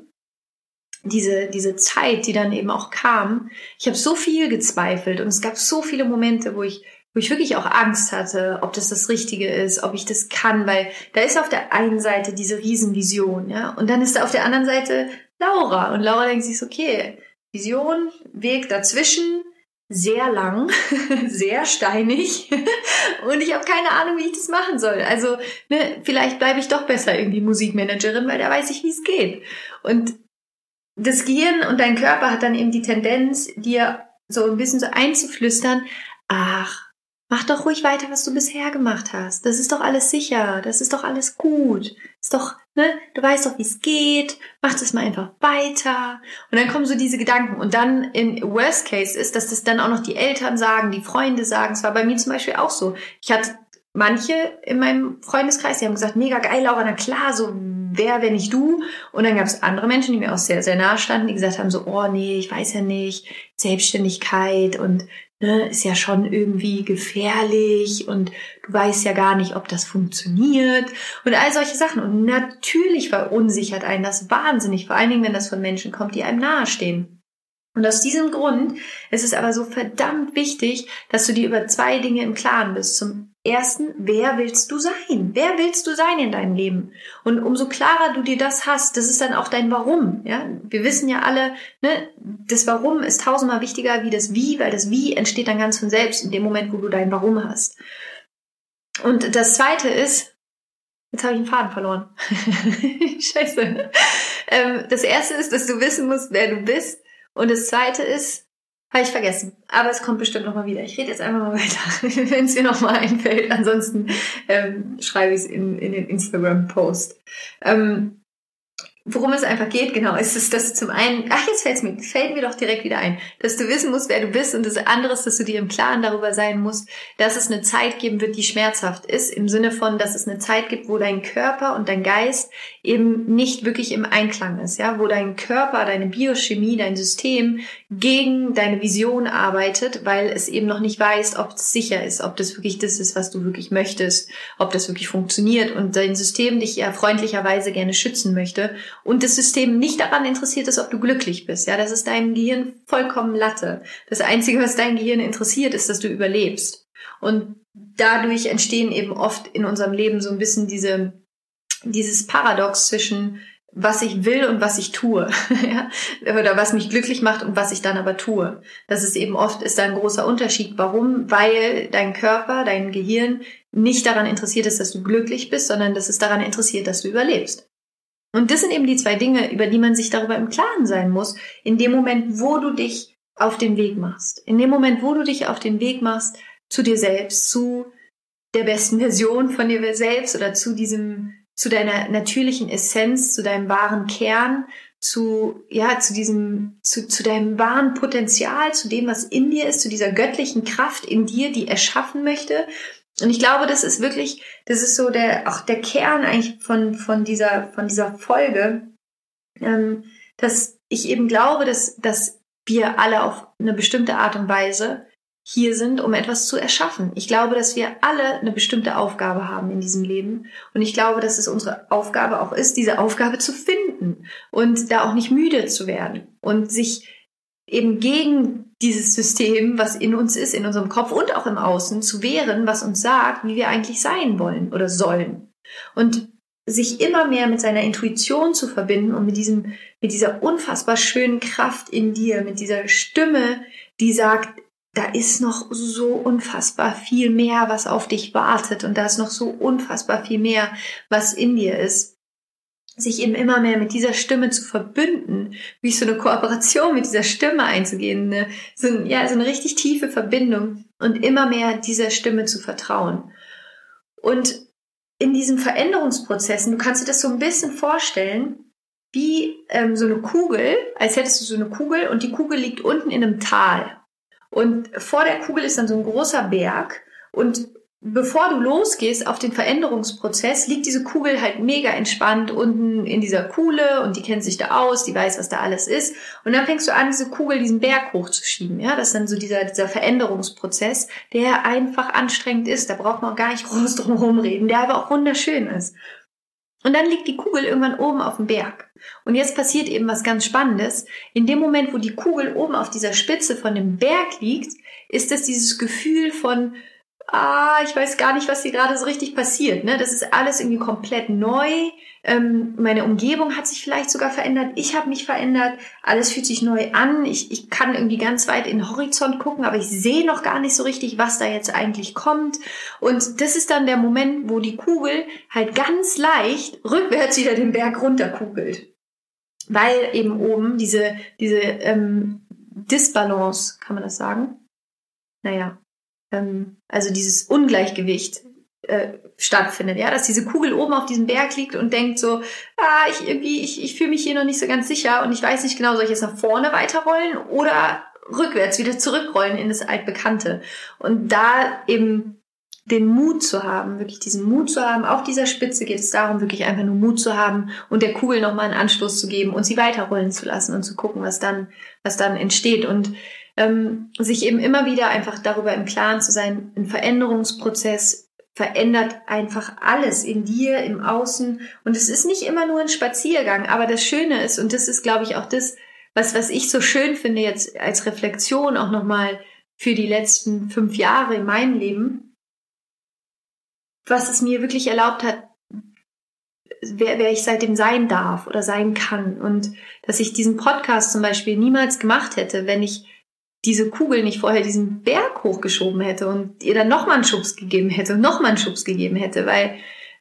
diese Zeit, die dann eben auch kam. Ich habe so viel gezweifelt und es gab so viele Momente, wo ich wirklich auch Angst hatte, ob das Richtige ist, ob ich das kann, weil da ist auf der einen Seite diese Riesenvision, ja, und dann ist da auf der anderen Seite Laura und Laura denkt sich so, okay, Vision, Weg dazwischen, sehr lang, sehr steinig und ich habe keine Ahnung, wie ich das machen soll. Also vielleicht bleibe ich doch besser irgendwie Musikmanagerin, weil da weiß ich, wie es geht. Und das Gehirn und dein Körper hat dann eben die Tendenz, dir so ein bisschen so einzuflüstern, ach, mach doch ruhig weiter, was du bisher gemacht hast. Das ist doch alles sicher, das ist doch alles gut. Ist doch, ne, du weißt doch, wie es geht, mach das mal einfach weiter. Und dann kommen so diese Gedanken. Und dann in Worst Case ist, dass das dann auch noch die Eltern sagen, die Freunde sagen. Es war bei mir zum Beispiel auch so. Ich hatte manche in meinem Freundeskreis, die haben gesagt, mega geil, Laura, na klar, so wer, wenn nicht du. Und dann gab es andere Menschen, die mir auch sehr, sehr nahe standen, die gesagt haben so, oh nee, ich weiß ja nicht, Selbstständigkeit und ne, ist ja schon irgendwie gefährlich und du weißt ja gar nicht, ob das funktioniert und all solche Sachen. Und natürlich verunsichert einen das wahnsinnig, vor allen Dingen, wenn das von Menschen kommt, die einem nahestehen. Und aus diesem Grund ist es aber so verdammt wichtig, dass du dir über 2 Dinge im Klaren bist. Zum Ersten, wer willst du sein? Wer willst du sein in deinem Leben? Und umso klarer du dir das hast, das ist dann auch dein Warum. Ja? Wir wissen ja alle, ne, das Warum ist 1000-mal wichtiger wie das Wie, weil das Wie entsteht dann ganz von selbst in dem Moment, wo du dein Warum hast. Und das Zweite ist, jetzt habe ich den Faden verloren. Scheiße. Das Erste ist, dass du wissen musst, wer du bist. Und das Zweite ist, habe ich vergessen. Aber es kommt bestimmt nochmal wieder. Ich rede jetzt einfach mal weiter, wenn es mir nochmal einfällt. Ansonsten schreibe ich es in den Instagram-Post. Worum es einfach geht, genau, ist es, dass du zum einen, jetzt fällt mir doch direkt wieder ein, dass du wissen musst, wer du bist und das andere ist, dass du dir im Klaren darüber sein musst, dass es eine Zeit geben wird, die schmerzhaft ist, im Sinne von, dass es eine Zeit gibt, wo dein Körper und dein Geist eben nicht wirklich im Einklang ist, ja, wo dein Körper, deine Biochemie, dein System gegen deine Vision arbeitet, weil es eben noch nicht weiß, ob es sicher ist, ob das wirklich das ist, was du wirklich möchtest, ob das wirklich funktioniert und dein System dich ja freundlicherweise gerne schützen möchte. Und das System nicht daran interessiert ist, ob du glücklich bist. Ja, das ist deinem Gehirn vollkommen Latte. Das Einzige, was dein Gehirn interessiert, ist, dass du überlebst. Und dadurch entstehen eben oft in unserem Leben so ein bisschen dieses Paradox zwischen was ich will und was ich tue. Ja? Oder was mich glücklich macht und was ich dann aber tue. Das ist eben oft, ist da ein großer Unterschied. Warum? Weil dein Körper, dein Gehirn nicht daran interessiert ist, dass du glücklich bist, sondern dass es daran interessiert, dass du überlebst. Und das sind eben die 2 Dinge, über die man sich darüber im Klaren sein muss, in dem Moment, wo du dich auf den Weg machst. In dem Moment, wo du dich auf den Weg machst zu dir selbst, zu der besten Version von dir selbst oder zu deiner natürlichen Essenz, zu deinem wahren Kern, zu deinem wahren Potenzial, zu dem, was in dir ist, zu dieser göttlichen Kraft in dir, die erschaffen möchte. Und ich glaube, das ist so auch der Kern eigentlich von dieser Folge, dass ich eben glaube, dass wir alle auf eine bestimmte Art und Weise hier sind, um etwas zu erschaffen. Ich glaube, dass wir alle eine bestimmte Aufgabe haben in diesem Leben. Und ich glaube, dass es unsere Aufgabe auch ist, diese Aufgabe zu finden und da auch nicht müde zu werden und sich eben gegen dieses System, was in uns ist, in unserem Kopf und auch im Außen, zu wehren, was uns sagt, wie wir eigentlich sein wollen oder sollen. Und sich immer mehr mit seiner Intuition zu verbinden und mit dieser unfassbar schönen Kraft in dir, mit dieser Stimme, die sagt, da ist noch so unfassbar viel mehr, was auf dich wartet und da ist noch so unfassbar viel mehr, was in dir ist. Sich eben immer mehr mit dieser Stimme zu verbünden, wie so eine Kooperation mit dieser Stimme einzugehen, so eine richtig tiefe Verbindung und immer mehr dieser Stimme zu vertrauen. Und in diesen Veränderungsprozessen, du kannst dir das so ein bisschen vorstellen, wie so eine Kugel, als hättest du so eine Kugel und die Kugel liegt unten in einem Tal. Und vor der Kugel ist dann so ein großer Berg und bevor du losgehst auf den Veränderungsprozess, liegt diese Kugel halt mega entspannt unten in dieser Kuhle und die kennt sich da aus, die weiß, was da alles ist. Und dann fängst du an, diese Kugel diesen Berg hochzuschieben. Ja, das ist dann so dieser Veränderungsprozess, der einfach anstrengend ist. Da braucht man auch gar nicht groß drum herum reden, der aber auch wunderschön ist. Und dann liegt die Kugel irgendwann oben auf dem Berg. Und jetzt passiert eben was ganz Spannendes. In dem Moment, wo die Kugel oben auf dieser Spitze von dem Berg liegt, ist das dieses Gefühl von ich weiß gar nicht, was hier gerade so richtig passiert. Ne? Das ist alles irgendwie komplett neu. Meine Umgebung hat sich vielleicht sogar verändert. Ich habe mich verändert. Alles fühlt sich neu an. Ich kann irgendwie ganz weit in den Horizont gucken, aber ich sehe noch gar nicht so richtig, was da jetzt eigentlich kommt. Und das ist dann der Moment, wo die Kugel halt ganz leicht rückwärts wieder den Berg runterkugelt. Weil eben oben diese Disbalance, kann man das sagen? Naja, also dieses Ungleichgewicht stattfindet, ja, dass diese Kugel oben auf diesem Berg liegt und denkt so, ich fühle mich hier noch nicht so ganz sicher und ich weiß nicht genau, soll ich jetzt nach vorne weiterrollen oder rückwärts wieder zurückrollen in das Altbekannte. Und da eben den Mut zu haben, wirklich diesen Mut zu haben, auf dieser Spitze geht es darum, wirklich einfach nur Mut zu haben und der Kugel nochmal einen Anstoß zu geben und sie weiterrollen zu lassen und zu gucken, was dann entsteht und sich eben immer wieder einfach darüber im Klaren zu sein, ein Veränderungsprozess verändert einfach alles in dir, im Außen und es ist nicht immer nur ein Spaziergang, aber das Schöne ist, und das ist, glaube ich, auch das, was ich so schön finde jetzt als Reflexion auch nochmal für die letzten 5 Jahre in meinem Leben, was es mir wirklich erlaubt hat, wer ich seitdem sein darf oder sein kann und dass ich diesen Podcast zum Beispiel niemals gemacht hätte, wenn ich diese Kugel nicht vorher diesen Berg hochgeschoben hätte und ihr dann nochmal einen Schubs gegeben hätte und nochmal einen Schubs gegeben hätte, weil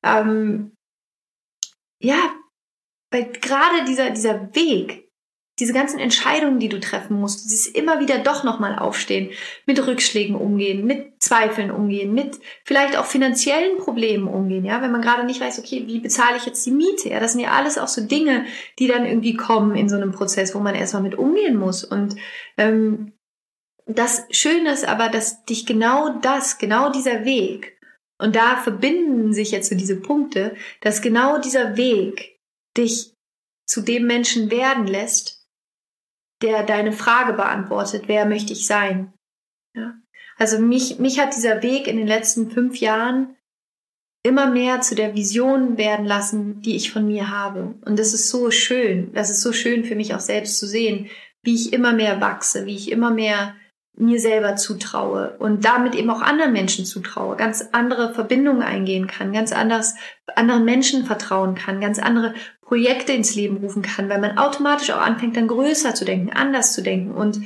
weil gerade dieser Weg, diese ganzen Entscheidungen, die du treffen musst, dieses immer wieder doch nochmal aufstehen, mit Rückschlägen umgehen, mit Zweifeln umgehen, mit vielleicht auch finanziellen Problemen umgehen, ja, wenn man gerade nicht weiß, okay, wie bezahle ich jetzt die Miete, ja, das sind ja alles auch so Dinge, die dann irgendwie kommen in so einem Prozess, wo man erstmal mit umgehen muss und das Schöne ist aber, dass dich genau dieser Weg, und da verbinden sich jetzt so diese Punkte, dass genau dieser Weg dich zu dem Menschen werden lässt, der deine Frage beantwortet, wer möchte ich sein? Ja? Also mich hat dieser Weg in den letzten 5 Jahren immer mehr zu der Vision werden lassen, die ich von mir habe. Und das ist so schön. Das ist so schön für mich auch selbst zu sehen, wie ich immer mehr wachse, wie ich immer mehr mir selber zutraue und damit eben auch anderen Menschen zutraue, ganz andere Verbindungen eingehen kann, ganz anders anderen Menschen vertrauen kann, ganz andere Projekte ins Leben rufen kann, weil man automatisch auch anfängt, dann größer zu denken, anders zu denken. Und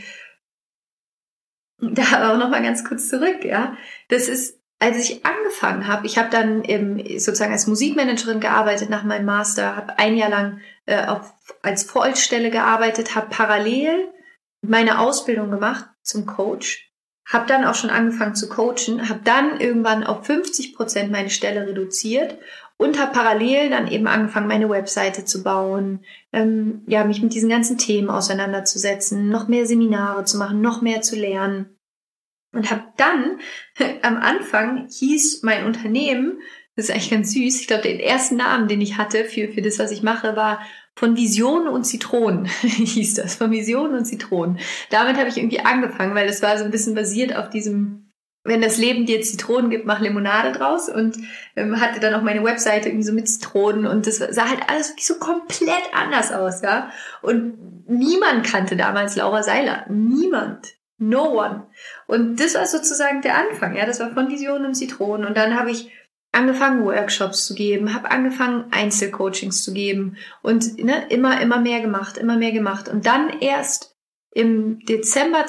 da aber auch nochmal ganz kurz zurück, ja. Das ist, als ich angefangen habe, ich habe dann sozusagen als Musikmanagerin gearbeitet nach meinem Master, habe 1 Jahr lang als Vollstelle gearbeitet, habe parallel meine Ausbildung gemacht zum Coach, habe dann auch schon angefangen zu coachen, habe dann irgendwann auf 50% meine Stelle reduziert und habe parallel dann eben angefangen, meine Webseite zu bauen, mich mit diesen ganzen Themen auseinanderzusetzen, noch mehr Seminare zu machen, noch mehr zu lernen. Und habe dann, am Anfang hieß mein Unternehmen, das ist eigentlich ganz süß, ich glaube, den ersten Namen, den ich hatte für das, was ich mache, war von Visionen und Zitronen, hieß das, von Visionen und Zitronen. Damit habe ich irgendwie angefangen, weil das war so ein bisschen basiert auf diesem, wenn das Leben dir Zitronen gibt, mach Limonade draus und hatte dann auch meine Webseite irgendwie so mit Zitronen und das sah halt alles wirklich so komplett anders aus, ja. Und niemand kannte damals Laura Seiler, niemand. No one. Und das war sozusagen der Anfang, ja, das war von Visionen und Zitronen und dann habe ich angefangen, Workshops zu geben, habe angefangen, Einzelcoachings zu geben und immer mehr gemacht. Und dann erst im Dezember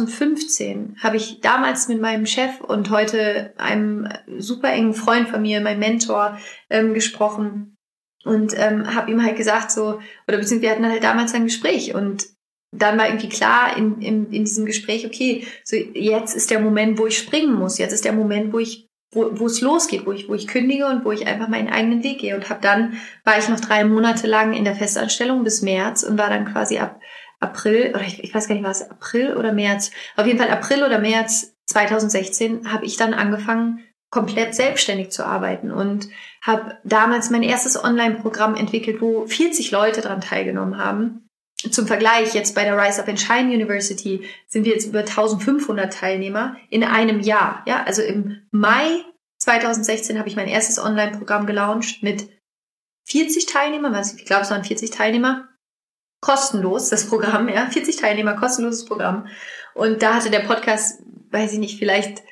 2015 habe ich damals mit meinem Chef und heute einem super engen Freund von mir, meinem Mentor, gesprochen und habe ihm halt gesagt so, oder beziehungsweise wir hatten halt damals ein Gespräch und dann war irgendwie klar in diesem Gespräch, okay, so jetzt ist der Moment, wo ich springen muss, jetzt ist der Moment, wo es losgeht, wo ich kündige und wo ich einfach meinen eigenen Weg gehe. Und war ich noch 3 Monate lang in der Festanstellung bis März und war dann quasi ab April, oder ich weiß gar nicht, war es April oder März, auf jeden Fall April oder März 2016 habe ich dann angefangen, komplett selbstständig zu arbeiten und habe damals mein erstes Online-Programm entwickelt, wo 40 Leute daran teilgenommen haben. Zum Vergleich, jetzt bei der Rise Up and Shine University sind wir jetzt über 1500 Teilnehmer in einem Jahr. Ja, also im Mai 2016 habe ich mein erstes Online-Programm gelauncht mit 40 Teilnehmern, ich glaube, es waren 40 Teilnehmer. Kostenlos, das Programm, ja, 40 Teilnehmer, kostenloses Programm. Und da hatte der Podcast, weiß ich nicht, vielleicht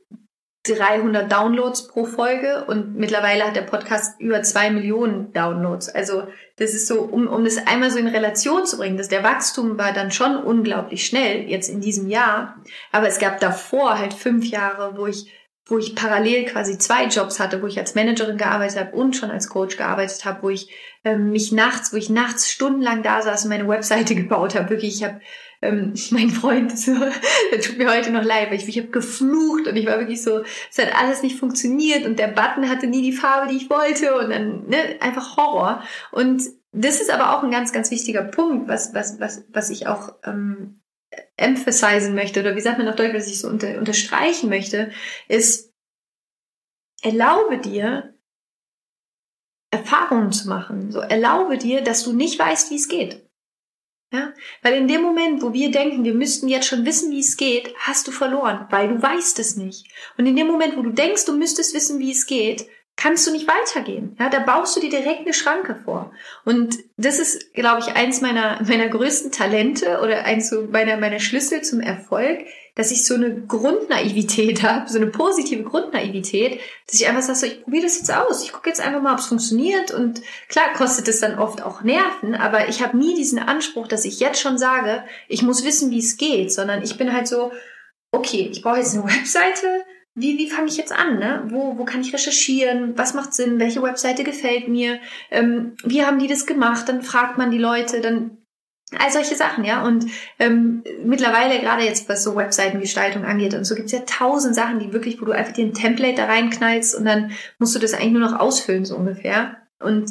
300 Downloads pro Folge und mittlerweile hat der Podcast über 2 Millionen Downloads. Also das ist so, um das einmal so in Relation zu bringen, dass der Wachstum war dann schon unglaublich schnell jetzt in diesem Jahr, aber es gab davor halt 5 Jahre, wo ich wo ich parallel quasi 2 Jobs hatte, wo ich als Managerin gearbeitet habe und schon als Coach gearbeitet habe, wo ich nachts stundenlang da saß und meine Webseite gebaut habe. Wirklich, ich habe mein Freund, so, der tut mir heute noch leid, weil ich habe geflucht und ich war wirklich so, es hat alles nicht funktioniert und der Button hatte nie die Farbe, die ich wollte und dann einfach Horror. Und das ist aber auch ein ganz, ganz wichtiger Punkt, was ich auch emphasisen möchte, oder wie sagt man auf Deutsch, was ich so unterstreichen möchte, ist, erlaube dir, Erfahrungen zu machen. So, erlaube dir, dass du nicht weißt, wie es geht. Ja? Weil in dem Moment, wo wir denken, wir müssten jetzt schon wissen, wie es geht, hast du verloren, weil du weißt es nicht. Und in dem Moment, wo du denkst, du müsstest wissen, wie es geht, kannst du nicht weitergehen. Ja, da baust du dir direkt eine Schranke vor. Und das ist, glaube ich, eins meiner größten Talente oder eins so meiner Schlüssel zum Erfolg, dass ich so eine Grundnaivität habe, so eine positive Grundnaivität, dass ich einfach sage, so, ich probiere das jetzt aus. Ich gucke jetzt einfach mal, ob es funktioniert. Und klar kostet es dann oft auch Nerven, aber ich habe nie diesen Anspruch, dass ich jetzt schon sage, ich muss wissen, wie es geht, sondern ich bin halt so, okay, ich brauche jetzt eine Webseite. Wie fange ich jetzt an? Ne? Wo kann ich recherchieren? Was macht Sinn? Welche Webseite gefällt mir? Wie haben die das gemacht? Dann fragt man die Leute, dann all solche Sachen, ja. Und mittlerweile, gerade jetzt, was so Webseitengestaltung angeht und so, gibt's ja 1000 Sachen, die wirklich, wo du einfach dir ein Template da reinknallst und dann musst du das eigentlich nur noch ausfüllen, so ungefähr. Und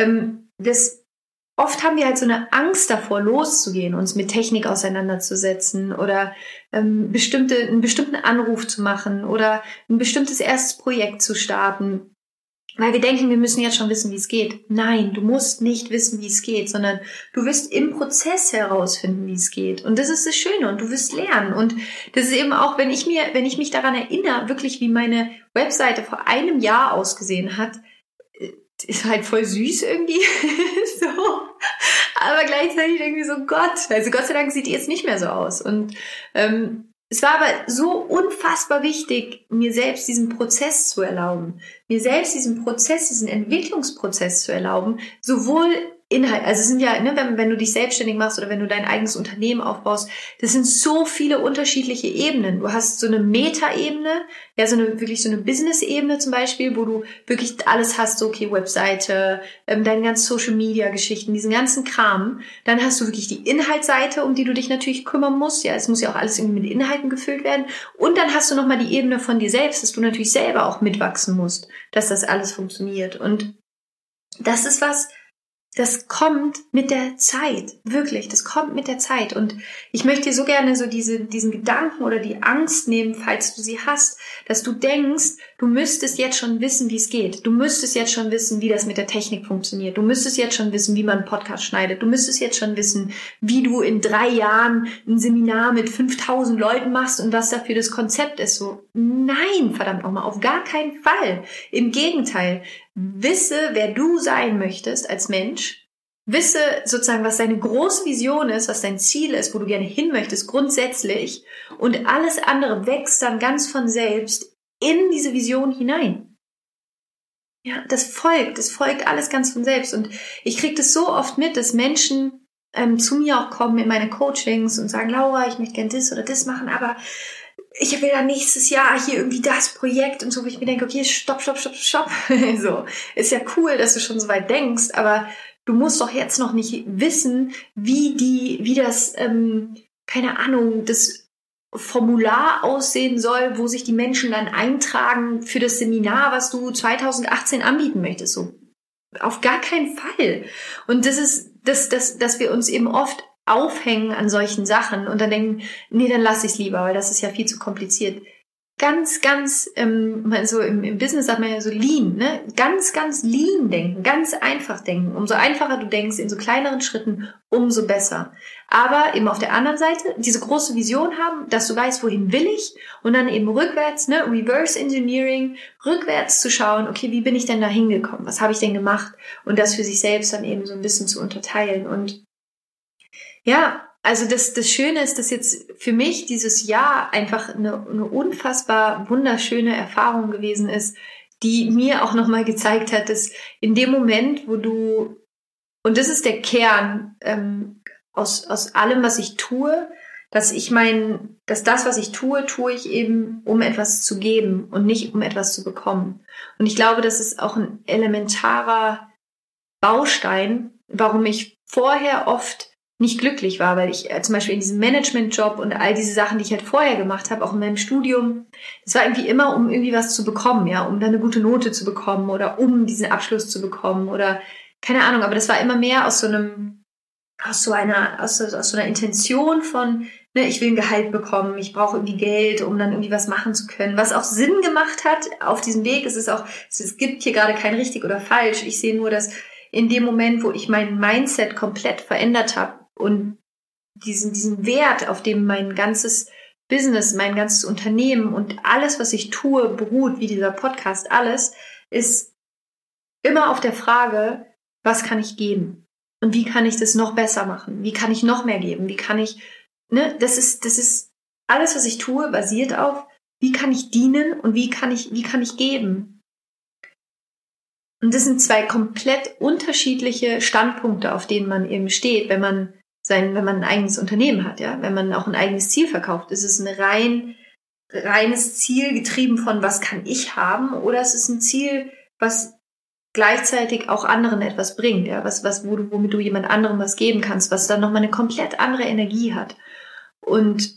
oft haben wir halt so eine Angst davor, loszugehen, uns mit Technik auseinanderzusetzen oder einen bestimmten Anruf zu machen oder ein bestimmtes erstes Projekt zu starten, weil wir denken, wir müssen jetzt schon wissen, wie es geht. Nein, du musst nicht wissen, wie es geht, sondern du wirst im Prozess herausfinden, wie es geht. Und das ist das Schöne und du wirst lernen. Und das ist eben auch, wenn ich mich daran erinnere, wirklich wie meine Webseite vor einem Jahr ausgesehen hat, ist halt voll süß irgendwie, so, aber gleichzeitig irgendwie so Gott, also Gott sei Dank sieht die jetzt nicht mehr so aus und es war aber so unfassbar wichtig, mir selbst diesen Prozess zu erlauben, mir selbst diesen Entwicklungsprozess zu erlauben, sowohl Inhalt, also es sind ja, ne, wenn du dich selbstständig machst oder wenn du dein eigenes Unternehmen aufbaust, das sind so viele unterschiedliche Ebenen. Du hast so eine Meta-Ebene, ja, wirklich so eine Business-Ebene zum Beispiel, wo du wirklich alles hast, so, okay, Webseite, deine ganzen Social-Media-Geschichten, diesen ganzen Kram. Dann hast du wirklich die Inhaltsseite, um die du dich natürlich kümmern musst. Ja, es muss ja auch alles irgendwie mit Inhalten gefüllt werden. Und dann hast du nochmal die Ebene von dir selbst, dass du natürlich selber auch mitwachsen musst, dass das alles funktioniert. Und das ist was, das kommt mit der Zeit, wirklich, das kommt mit der Zeit. Und ich möchte dir so gerne so diesen Gedanken oder die Angst nehmen, falls du sie hast, dass du denkst, du müsstest jetzt schon wissen, wie es geht. Du müsstest jetzt schon wissen, wie das mit der Technik funktioniert. Du müsstest jetzt schon wissen, wie man einen Podcast schneidet. Du müsstest jetzt schon wissen, wie du in 3 Jahren ein Seminar mit 5000 Leuten machst und was dafür das Konzept ist. So, nein, verdammt nochmal, auf gar keinen Fall. Im Gegenteil. Wisse, wer du sein möchtest als Mensch. Wisse sozusagen, was deine große Vision ist, was dein Ziel ist, wo du gerne hin möchtest, grundsätzlich. Und alles andere wächst dann ganz von selbst in diese Vision hinein. Ja, das folgt alles ganz von selbst. Und ich kriege das so oft mit, dass Menschen zu mir auch kommen in meine Coachings und sagen, Laura, ich möchte gerne das oder das machen, aber ich will dann nächstes Jahr hier irgendwie das Projekt und so, wo ich mir denke, okay, stopp. So, ist ja cool, dass du schon so weit denkst, aber du musst doch jetzt noch nicht wissen, wie das, keine Ahnung, das Formular aussehen soll, wo sich die Menschen dann eintragen für das Seminar, was du 2018 anbieten möchtest. So, auf gar keinen Fall. Und das ist, dass wir uns eben oft aufhängen an solchen Sachen und dann denken, nee, dann lass ich's lieber, weil das ist ja viel zu kompliziert. Ganz, so im Business sagt man ja so lean, ne? Ganz lean denken, ganz einfach denken. Umso einfacher du denkst, in so kleineren Schritten, umso besser. Aber eben auf der anderen Seite diese große Vision haben, dass du weißt, wohin will ich und dann eben rückwärts, ne? Reverse Engineering, rückwärts zu schauen, okay, wie bin ich denn da hingekommen? Was habe ich denn gemacht? Und das für sich selbst dann eben so ein bisschen zu unterteilen. Und ja, also das Schöne ist, dass jetzt für mich dieses Jahr einfach eine unfassbar wunderschöne Erfahrung gewesen ist, die mir auch nochmal gezeigt hat, dass in dem Moment, wo du, und das ist der Kern aus allem, was ich tue, dass dass das, was ich tue ich eben, um etwas zu geben und nicht um etwas zu bekommen. Und ich glaube, das ist auch ein elementarer Baustein, warum ich vorher oft nicht glücklich war, weil ich zum Beispiel in diesem Management-Job und all diese Sachen, die ich halt vorher gemacht habe, auch in meinem Studium, das war irgendwie immer, um irgendwie was zu bekommen, ja, um dann eine gute Note zu bekommen oder um diesen Abschluss zu bekommen oder keine Ahnung, aber das war immer mehr aus so einer Intention von, ne, ich will ein Gehalt bekommen, ich brauche irgendwie Geld, um dann irgendwie was machen zu können, was auch Sinn gemacht hat auf diesem Weg. Es gibt hier gerade kein richtig oder falsch. Ich sehe nur, dass in dem Moment, wo ich mein Mindset komplett verändert habe und diesen Wert, auf dem mein ganzes Business, mein ganzes Unternehmen und alles, was ich tue, beruht, wie dieser Podcast, alles, ist immer auf der Frage, was kann ich geben? Und wie kann ich das noch besser machen? Wie kann ich noch mehr geben? Wie kann ich, ne, das ist alles, was ich tue, basiert auf, wie kann ich dienen und wie kann ich geben? Und das sind zwei komplett unterschiedliche Standpunkte, auf denen man eben steht, wenn man ein eigenes Unternehmen hat, ja, wenn man auch ein eigenes Ziel verkauft. Ist es ein reines Ziel getrieben von, was kann ich haben, oder ist es ein Ziel, was gleichzeitig auch anderen etwas bringt, ja, womit du jemand anderem was geben kannst, was dann nochmal eine komplett andere Energie hat. Und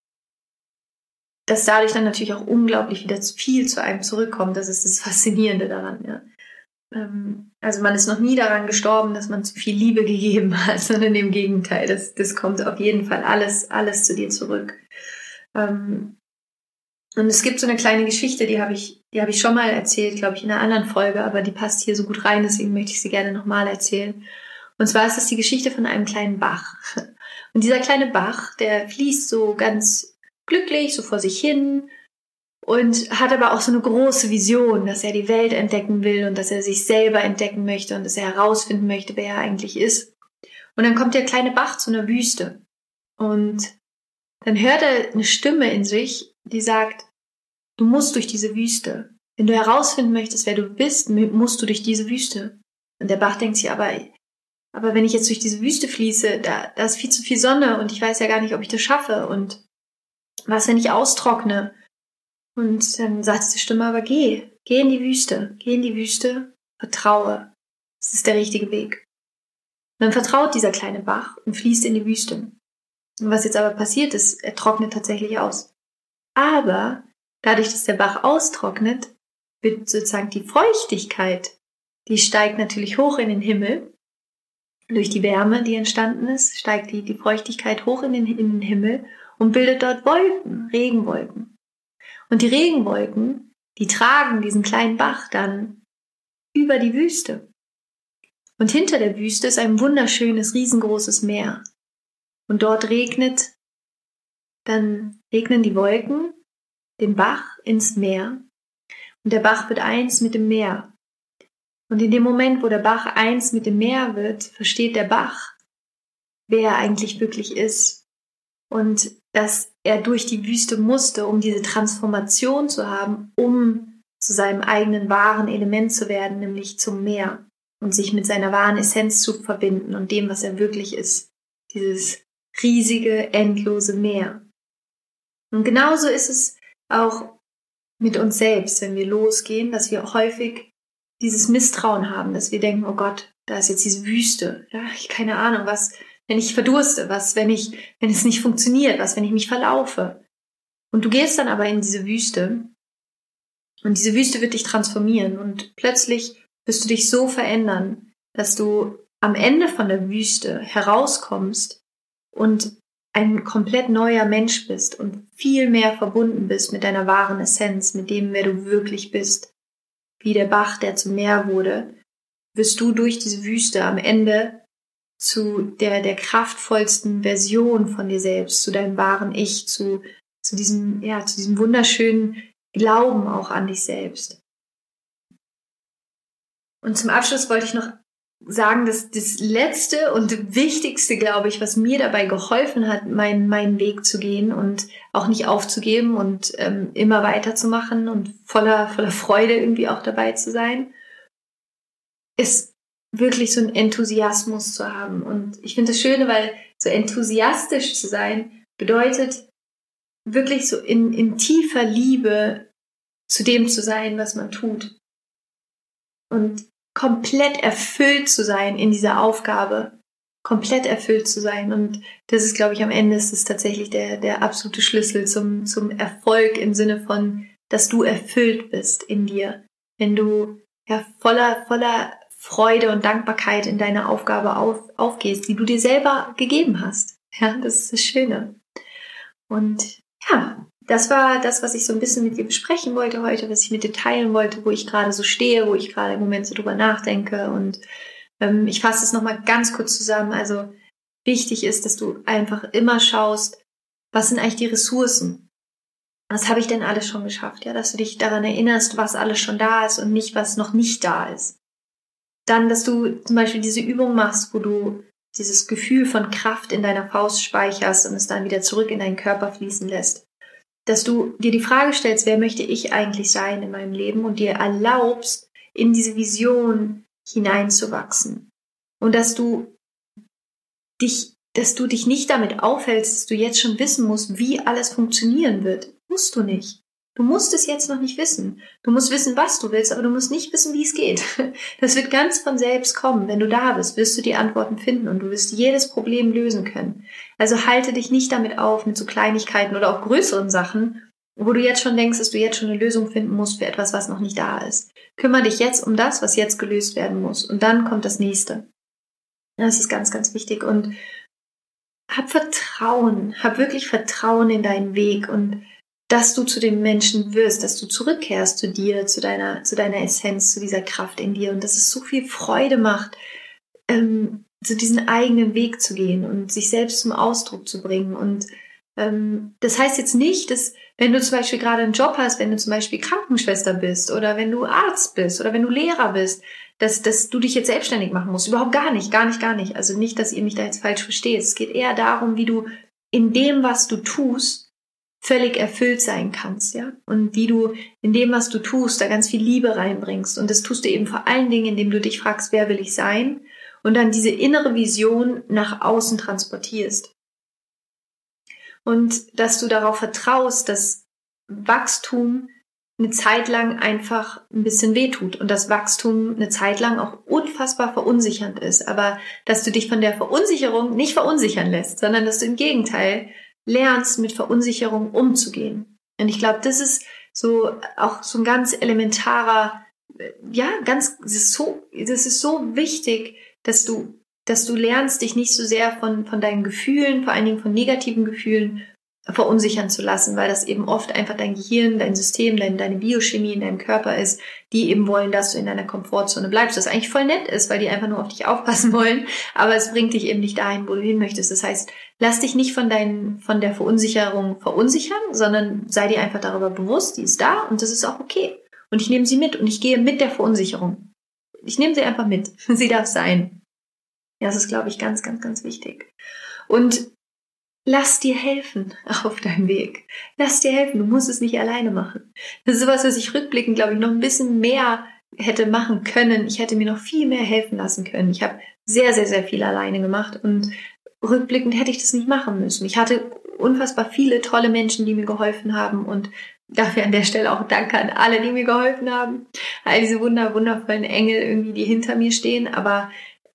dass dadurch dann natürlich auch unglaublich wieder viel zu einem zurückkommt, das ist das Faszinierende daran, ja. Also man ist noch nie daran gestorben, dass man zu viel Liebe gegeben hat, sondern im Gegenteil, das kommt auf jeden Fall alles zu dir zurück. Und es gibt so eine kleine Geschichte, die habe ich schon mal erzählt, glaube ich, in einer anderen Folge, aber die passt hier so gut rein, deswegen möchte ich sie gerne nochmal erzählen. Und zwar ist es die Geschichte von einem kleinen Bach. Und dieser kleine Bach, der fließt so ganz glücklich, so vor sich hin und hat aber auch so eine große Vision, dass er die Welt entdecken will und dass er sich selber entdecken möchte und dass er herausfinden möchte, wer er eigentlich ist. Und dann kommt der kleine Bach zu einer Wüste. Und dann hört er eine Stimme in sich, die sagt, du musst durch diese Wüste. Wenn du herausfinden möchtest, wer du bist, musst du durch diese Wüste. Und der Bach denkt sich, aber wenn ich jetzt durch diese Wüste fließe, da ist viel zu viel Sonne und ich weiß ja gar nicht, ob ich das schaffe. Und was, wenn ich austrockne? Und dann sagt die Stimme, aber geh in die Wüste, vertraue. Das ist der richtige Weg. Und dann vertraut dieser kleine Bach und fließt in die Wüste. Und was jetzt aber passiert ist, er trocknet tatsächlich aus. Aber dadurch, dass der Bach austrocknet, wird sozusagen die Feuchtigkeit, die steigt natürlich hoch in den Himmel. Durch die Wärme, die entstanden ist, steigt die Feuchtigkeit hoch in den Himmel und bildet dort Wolken, Regenwolken. Und die Regenwolken, die tragen diesen kleinen Bach dann über die Wüste. Und hinter der Wüste ist ein wunderschönes, riesengroßes Meer. Und dort regnen die Wolken den Bach ins Meer. Und der Bach wird eins mit dem Meer. Und in dem Moment, wo der Bach eins mit dem Meer wird, versteht der Bach, wer er eigentlich wirklich ist. Und dass er durch die Wüste musste, um diese Transformation zu haben, um zu seinem eigenen wahren Element zu werden, nämlich zum Meer und sich mit seiner wahren Essenz zu verbinden und dem, was er wirklich ist. Dieses riesige, endlose Meer. Und genauso ist es auch mit uns selbst, wenn wir losgehen, dass wir häufig dieses Misstrauen haben, dass wir denken, oh Gott, da ist jetzt diese Wüste. Ja, keine Ahnung, was, wenn ich verdurste, was, wenn es nicht funktioniert, was, wenn ich mich verlaufe. Und du gehst dann aber in diese Wüste und diese Wüste wird dich transformieren und plötzlich wirst du dich so verändern, dass du am Ende von der Wüste herauskommst und ein komplett neuer Mensch bist und viel mehr verbunden bist mit deiner wahren Essenz, mit dem, wer du wirklich bist. Wie der Bach, der zum Meer wurde, wirst du durch diese Wüste am Ende zu der kraftvollsten Version von dir selbst, zu deinem wahren Ich, zu diesem wunderschönen Glauben auch an dich selbst. Und zum Abschluss wollte ich noch sagen, dass das Letzte und Wichtigste, glaube ich, was mir dabei geholfen hat, meinen Weg zu gehen und auch nicht aufzugeben und immer weiterzumachen und voller Freude irgendwie auch dabei zu sein, ist wirklich so einen Enthusiasmus zu haben. Und ich finde das Schöne, weil so enthusiastisch zu sein bedeutet wirklich so in tiefer Liebe zu dem zu sein, was man tut. Und komplett erfüllt zu sein in dieser Aufgabe. Komplett erfüllt zu sein. Und das ist, glaube ich, am Ende ist es tatsächlich der absolute Schlüssel zum Erfolg im Sinne von, dass du erfüllt bist in dir. Wenn du ja voller Freude und Dankbarkeit in deine Aufgabe aufgehst, die du dir selber gegeben hast. Ja, das ist das Schöne. Und ja, das war das, was ich so ein bisschen mit dir besprechen wollte heute, was ich mit dir teilen wollte, wo ich gerade so stehe, wo ich gerade im Moment so drüber nachdenke. Und ich fasse es nochmal ganz kurz zusammen. Also wichtig ist, dass du einfach immer schaust, was sind eigentlich die Ressourcen? Was habe ich denn alles schon geschafft? Ja, dass du dich daran erinnerst, was alles schon da ist und nicht, was noch nicht da ist. Dann, dass du zum Beispiel diese Übung machst, wo du dieses Gefühl von Kraft in deiner Faust speicherst und es dann wieder zurück in deinen Körper fließen lässt. Dass du dir die Frage stellst, wer möchte ich eigentlich sein in meinem Leben und dir erlaubst, in diese Vision hineinzuwachsen. Und dass du dich nicht damit aufhältst, dass du jetzt schon wissen musst, wie alles funktionieren wird. Musst du nicht. Du musst es jetzt noch nicht wissen. Du musst wissen, was du willst, aber du musst nicht wissen, wie es geht. Das wird ganz von selbst kommen. Wenn du da bist, wirst du die Antworten finden und du wirst jedes Problem lösen können. Also halte dich nicht damit auf, mit so Kleinigkeiten oder auch größeren Sachen, wo du jetzt schon denkst, dass du jetzt schon eine Lösung finden musst für etwas, was noch nicht da ist. Kümmere dich jetzt um das, was jetzt gelöst werden muss. Und dann kommt das Nächste. Das ist ganz, ganz wichtig. Und hab Vertrauen. Hab wirklich Vertrauen in deinen Weg und dass du zu dem Menschen wirst, dass du zurückkehrst zu dir, zu deiner Essenz, zu dieser Kraft in dir und dass es so viel Freude macht, so diesen eigenen Weg zu gehen und sich selbst zum Ausdruck zu bringen. Und das heißt jetzt nicht, dass wenn du zum Beispiel gerade einen Job hast, wenn du zum Beispiel Krankenschwester bist oder wenn du Arzt bist oder wenn du Lehrer bist, dass du dich jetzt selbstständig machen musst. Überhaupt gar nicht. Also nicht, dass ihr mich da jetzt falsch versteht. Es geht eher darum, wie du in dem, was du tust, völlig erfüllt sein kannst, ja, und wie du in dem, was du tust, da ganz viel Liebe reinbringst und das tust du eben vor allen Dingen, indem du dich fragst, wer will ich sein und dann diese innere Vision nach außen transportierst und dass du darauf vertraust, dass Wachstum eine Zeit lang einfach ein bisschen wehtut und dass Wachstum eine Zeit lang auch unfassbar verunsichernd ist, aber dass du dich von der Verunsicherung nicht verunsichern lässt, sondern dass du im Gegenteil lernst, mit Verunsicherung umzugehen. Und ich glaube, das ist so auch so ein ganz elementarer, das ist so wichtig, dass du lernst, dich nicht so sehr von deinen Gefühlen, vor allen Dingen von negativen Gefühlen, verunsichern zu lassen, weil das eben oft einfach dein Gehirn, dein System, deine Biochemie in deinem Körper ist, die eben wollen, dass du in deiner Komfortzone bleibst, was eigentlich voll nett ist, weil die einfach nur auf dich aufpassen wollen, aber es bringt dich eben nicht dahin, wo du hin möchtest. Das heißt, lass dich nicht von der Verunsicherung verunsichern, sondern sei dir einfach darüber bewusst, die ist da und das ist auch okay. Und ich nehme sie mit und ich gehe mit der Verunsicherung. Ich nehme sie einfach mit. Sie darf sein. Ja, das ist, glaube ich, ganz, ganz, ganz wichtig. Und lass dir helfen auf deinem Weg. Lass dir helfen. Du musst es nicht alleine machen. Das ist sowas, was ich rückblickend, glaube ich, noch ein bisschen mehr hätte machen können. Ich hätte mir noch viel mehr helfen lassen können. Ich habe sehr, sehr, sehr viel alleine gemacht und rückblickend hätte ich das nicht machen müssen. Ich hatte unfassbar viele tolle Menschen, die mir geholfen haben und dafür an der Stelle auch Danke an alle, die mir geholfen haben. All diese wundervollen Engel irgendwie, die hinter mir stehen, aber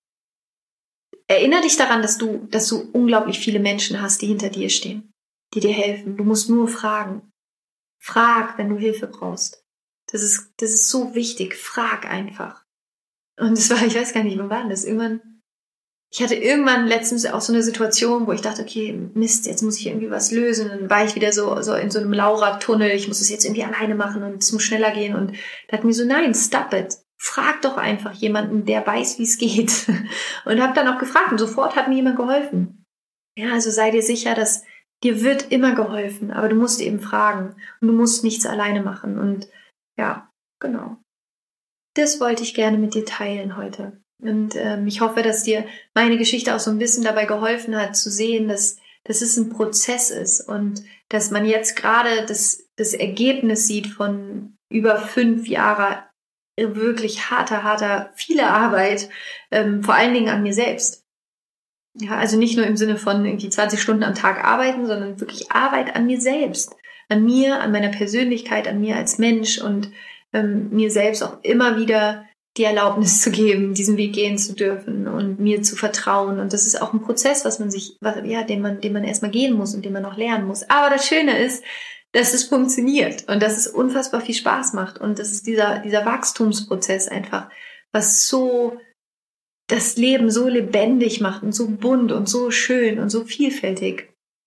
erinnere dich daran, dass du unglaublich viele Menschen hast, die hinter dir stehen, die dir helfen. Du musst nur fragen. Frag, wenn du Hilfe brauchst. Das ist so wichtig. Frag einfach. Und ich weiß gar nicht, wann war das? Ich hatte irgendwann letztens auch so eine Situation, wo ich dachte, okay, Mist, jetzt muss ich irgendwie was lösen. Und dann war ich wieder so in so einem Laura-Tunnel. Ich muss es jetzt irgendwie alleine machen und es muss schneller gehen. Und da hat mir so, nein, stop it. Frag doch einfach jemanden, der weiß, wie es geht. Und habe dann auch gefragt und sofort hat mir jemand geholfen. Ja, also sei dir sicher, dass dir wird immer geholfen, aber du musst eben fragen und du musst nichts alleine machen. Und ja, genau. Das wollte ich gerne mit dir teilen heute. Und ich hoffe, dass dir meine Geschichte auch so ein bisschen dabei geholfen hat, zu sehen, dass es ein Prozess ist und dass man jetzt gerade das Ergebnis sieht von über 5 Jahre wirklich harter, viele Arbeit, vor allen Dingen an mir selbst. Ja, also nicht nur im Sinne von irgendwie 20 Stunden am Tag arbeiten, sondern wirklich Arbeit an mir selbst. An mir, an meiner Persönlichkeit, an mir als Mensch und mir selbst auch immer wieder die Erlaubnis zu geben, diesen Weg gehen zu dürfen und mir zu vertrauen. Und das ist auch ein Prozess, den man erstmal gehen muss und den man noch lernen muss. Aber das Schöne ist, dass es funktioniert und dass es unfassbar viel Spaß macht. Und das ist dieser Wachstumsprozess einfach, was so das Leben so lebendig macht und so bunt und so schön und so vielfältig.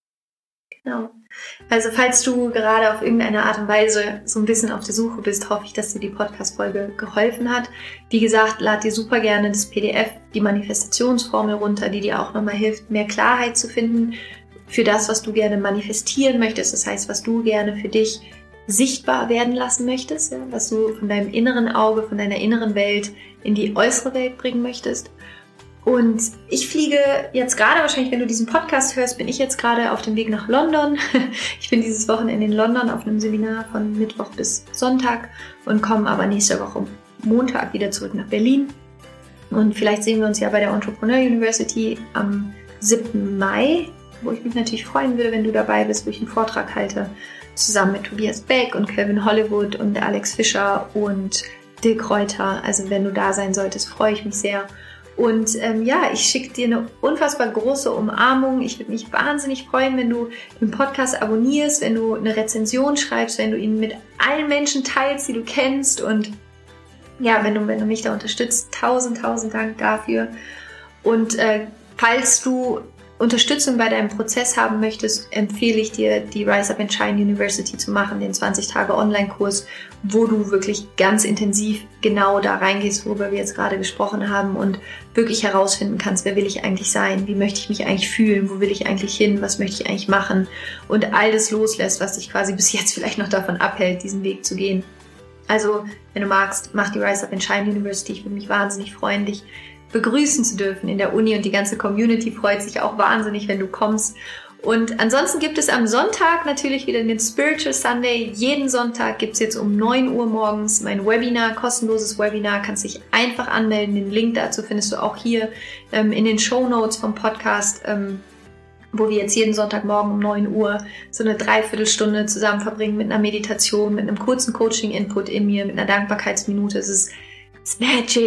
Genau. Also falls du gerade auf irgendeine Art und Weise so ein bisschen auf der Suche bist, hoffe ich, dass dir die Podcast-Folge geholfen hat. Wie gesagt, lad dir super gerne das PDF, die Manifestationsformel runter, die dir auch nochmal hilft, mehr Klarheit zu finden für das, was du gerne manifestieren möchtest. Das heißt, was du gerne für dich sichtbar werden lassen möchtest, ja, was du von deinem inneren Auge, von deiner inneren Welt in die äußere Welt bringen möchtest. Und ich fliege jetzt gerade, wahrscheinlich wenn du diesen Podcast hörst, bin ich jetzt gerade auf dem Weg nach London. Ich bin dieses Wochenende in London auf einem Seminar von Mittwoch bis Sonntag und komme aber nächste Woche Montag wieder zurück nach Berlin. Und vielleicht sehen wir uns ja bei der Entrepreneur University am 7. Mai, wo ich mich natürlich freuen würde, wenn du dabei bist, wo ich einen Vortrag halte, zusammen mit Tobias Beck und Calvin Hollywood und Alex Fischer und Dirk Reuter. Also wenn du da sein solltest, freue ich mich sehr. Und ich schicke dir eine unfassbar große Umarmung. Ich würde mich wahnsinnig freuen, wenn du den Podcast abonnierst, wenn du eine Rezension schreibst, wenn du ihn mit allen Menschen teilst, die du kennst. Und ja, wenn du mich da unterstützt, tausend Dank dafür. Und falls du Unterstützung bei deinem Prozess haben möchtest, empfehle ich dir, die Rise Up and Shine University zu machen, den 20-Tage-Online-Kurs, wo du wirklich ganz intensiv genau da reingehst, worüber wir jetzt gerade gesprochen haben und wirklich herausfinden kannst, wer will ich eigentlich sein, wie möchte ich mich eigentlich fühlen, wo will ich eigentlich hin, was möchte ich eigentlich machen und all das loslässt, was dich quasi bis jetzt vielleicht noch davon abhält, diesen Weg zu gehen. Also, wenn du magst, mach die Rise Up and Shine University. Ich würde mich wahnsinnig freuen, dich begrüßen zu dürfen in der Uni und die ganze Community freut sich auch wahnsinnig, wenn du kommst. Und ansonsten gibt es am Sonntag natürlich wieder den Spiritual Sunday. Jeden Sonntag gibt es jetzt um 9 Uhr morgens mein Webinar, kostenloses Webinar. Kannst dich einfach anmelden. Den Link dazu findest du auch hier in den Shownotes vom Podcast, wo wir jetzt jeden Sonntagmorgen um 9 Uhr so eine Dreiviertelstunde zusammen verbringen mit einer Meditation, mit einem kurzen Coaching-Input in mir, mit einer Dankbarkeitsminute. It's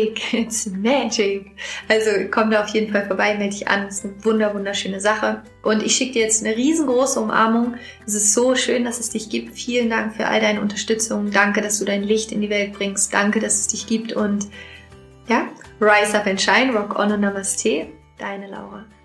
magic. Also komm da auf jeden Fall vorbei, melde dich an. Das ist eine wunderschöne Sache. Und ich schicke dir jetzt eine riesengroße Umarmung. Es ist so schön, dass es dich gibt. Vielen Dank für all deine Unterstützung. Danke, dass du dein Licht in die Welt bringst. Danke, dass es dich gibt. Und ja, rise up and shine, rock on und namaste. Deine Laura.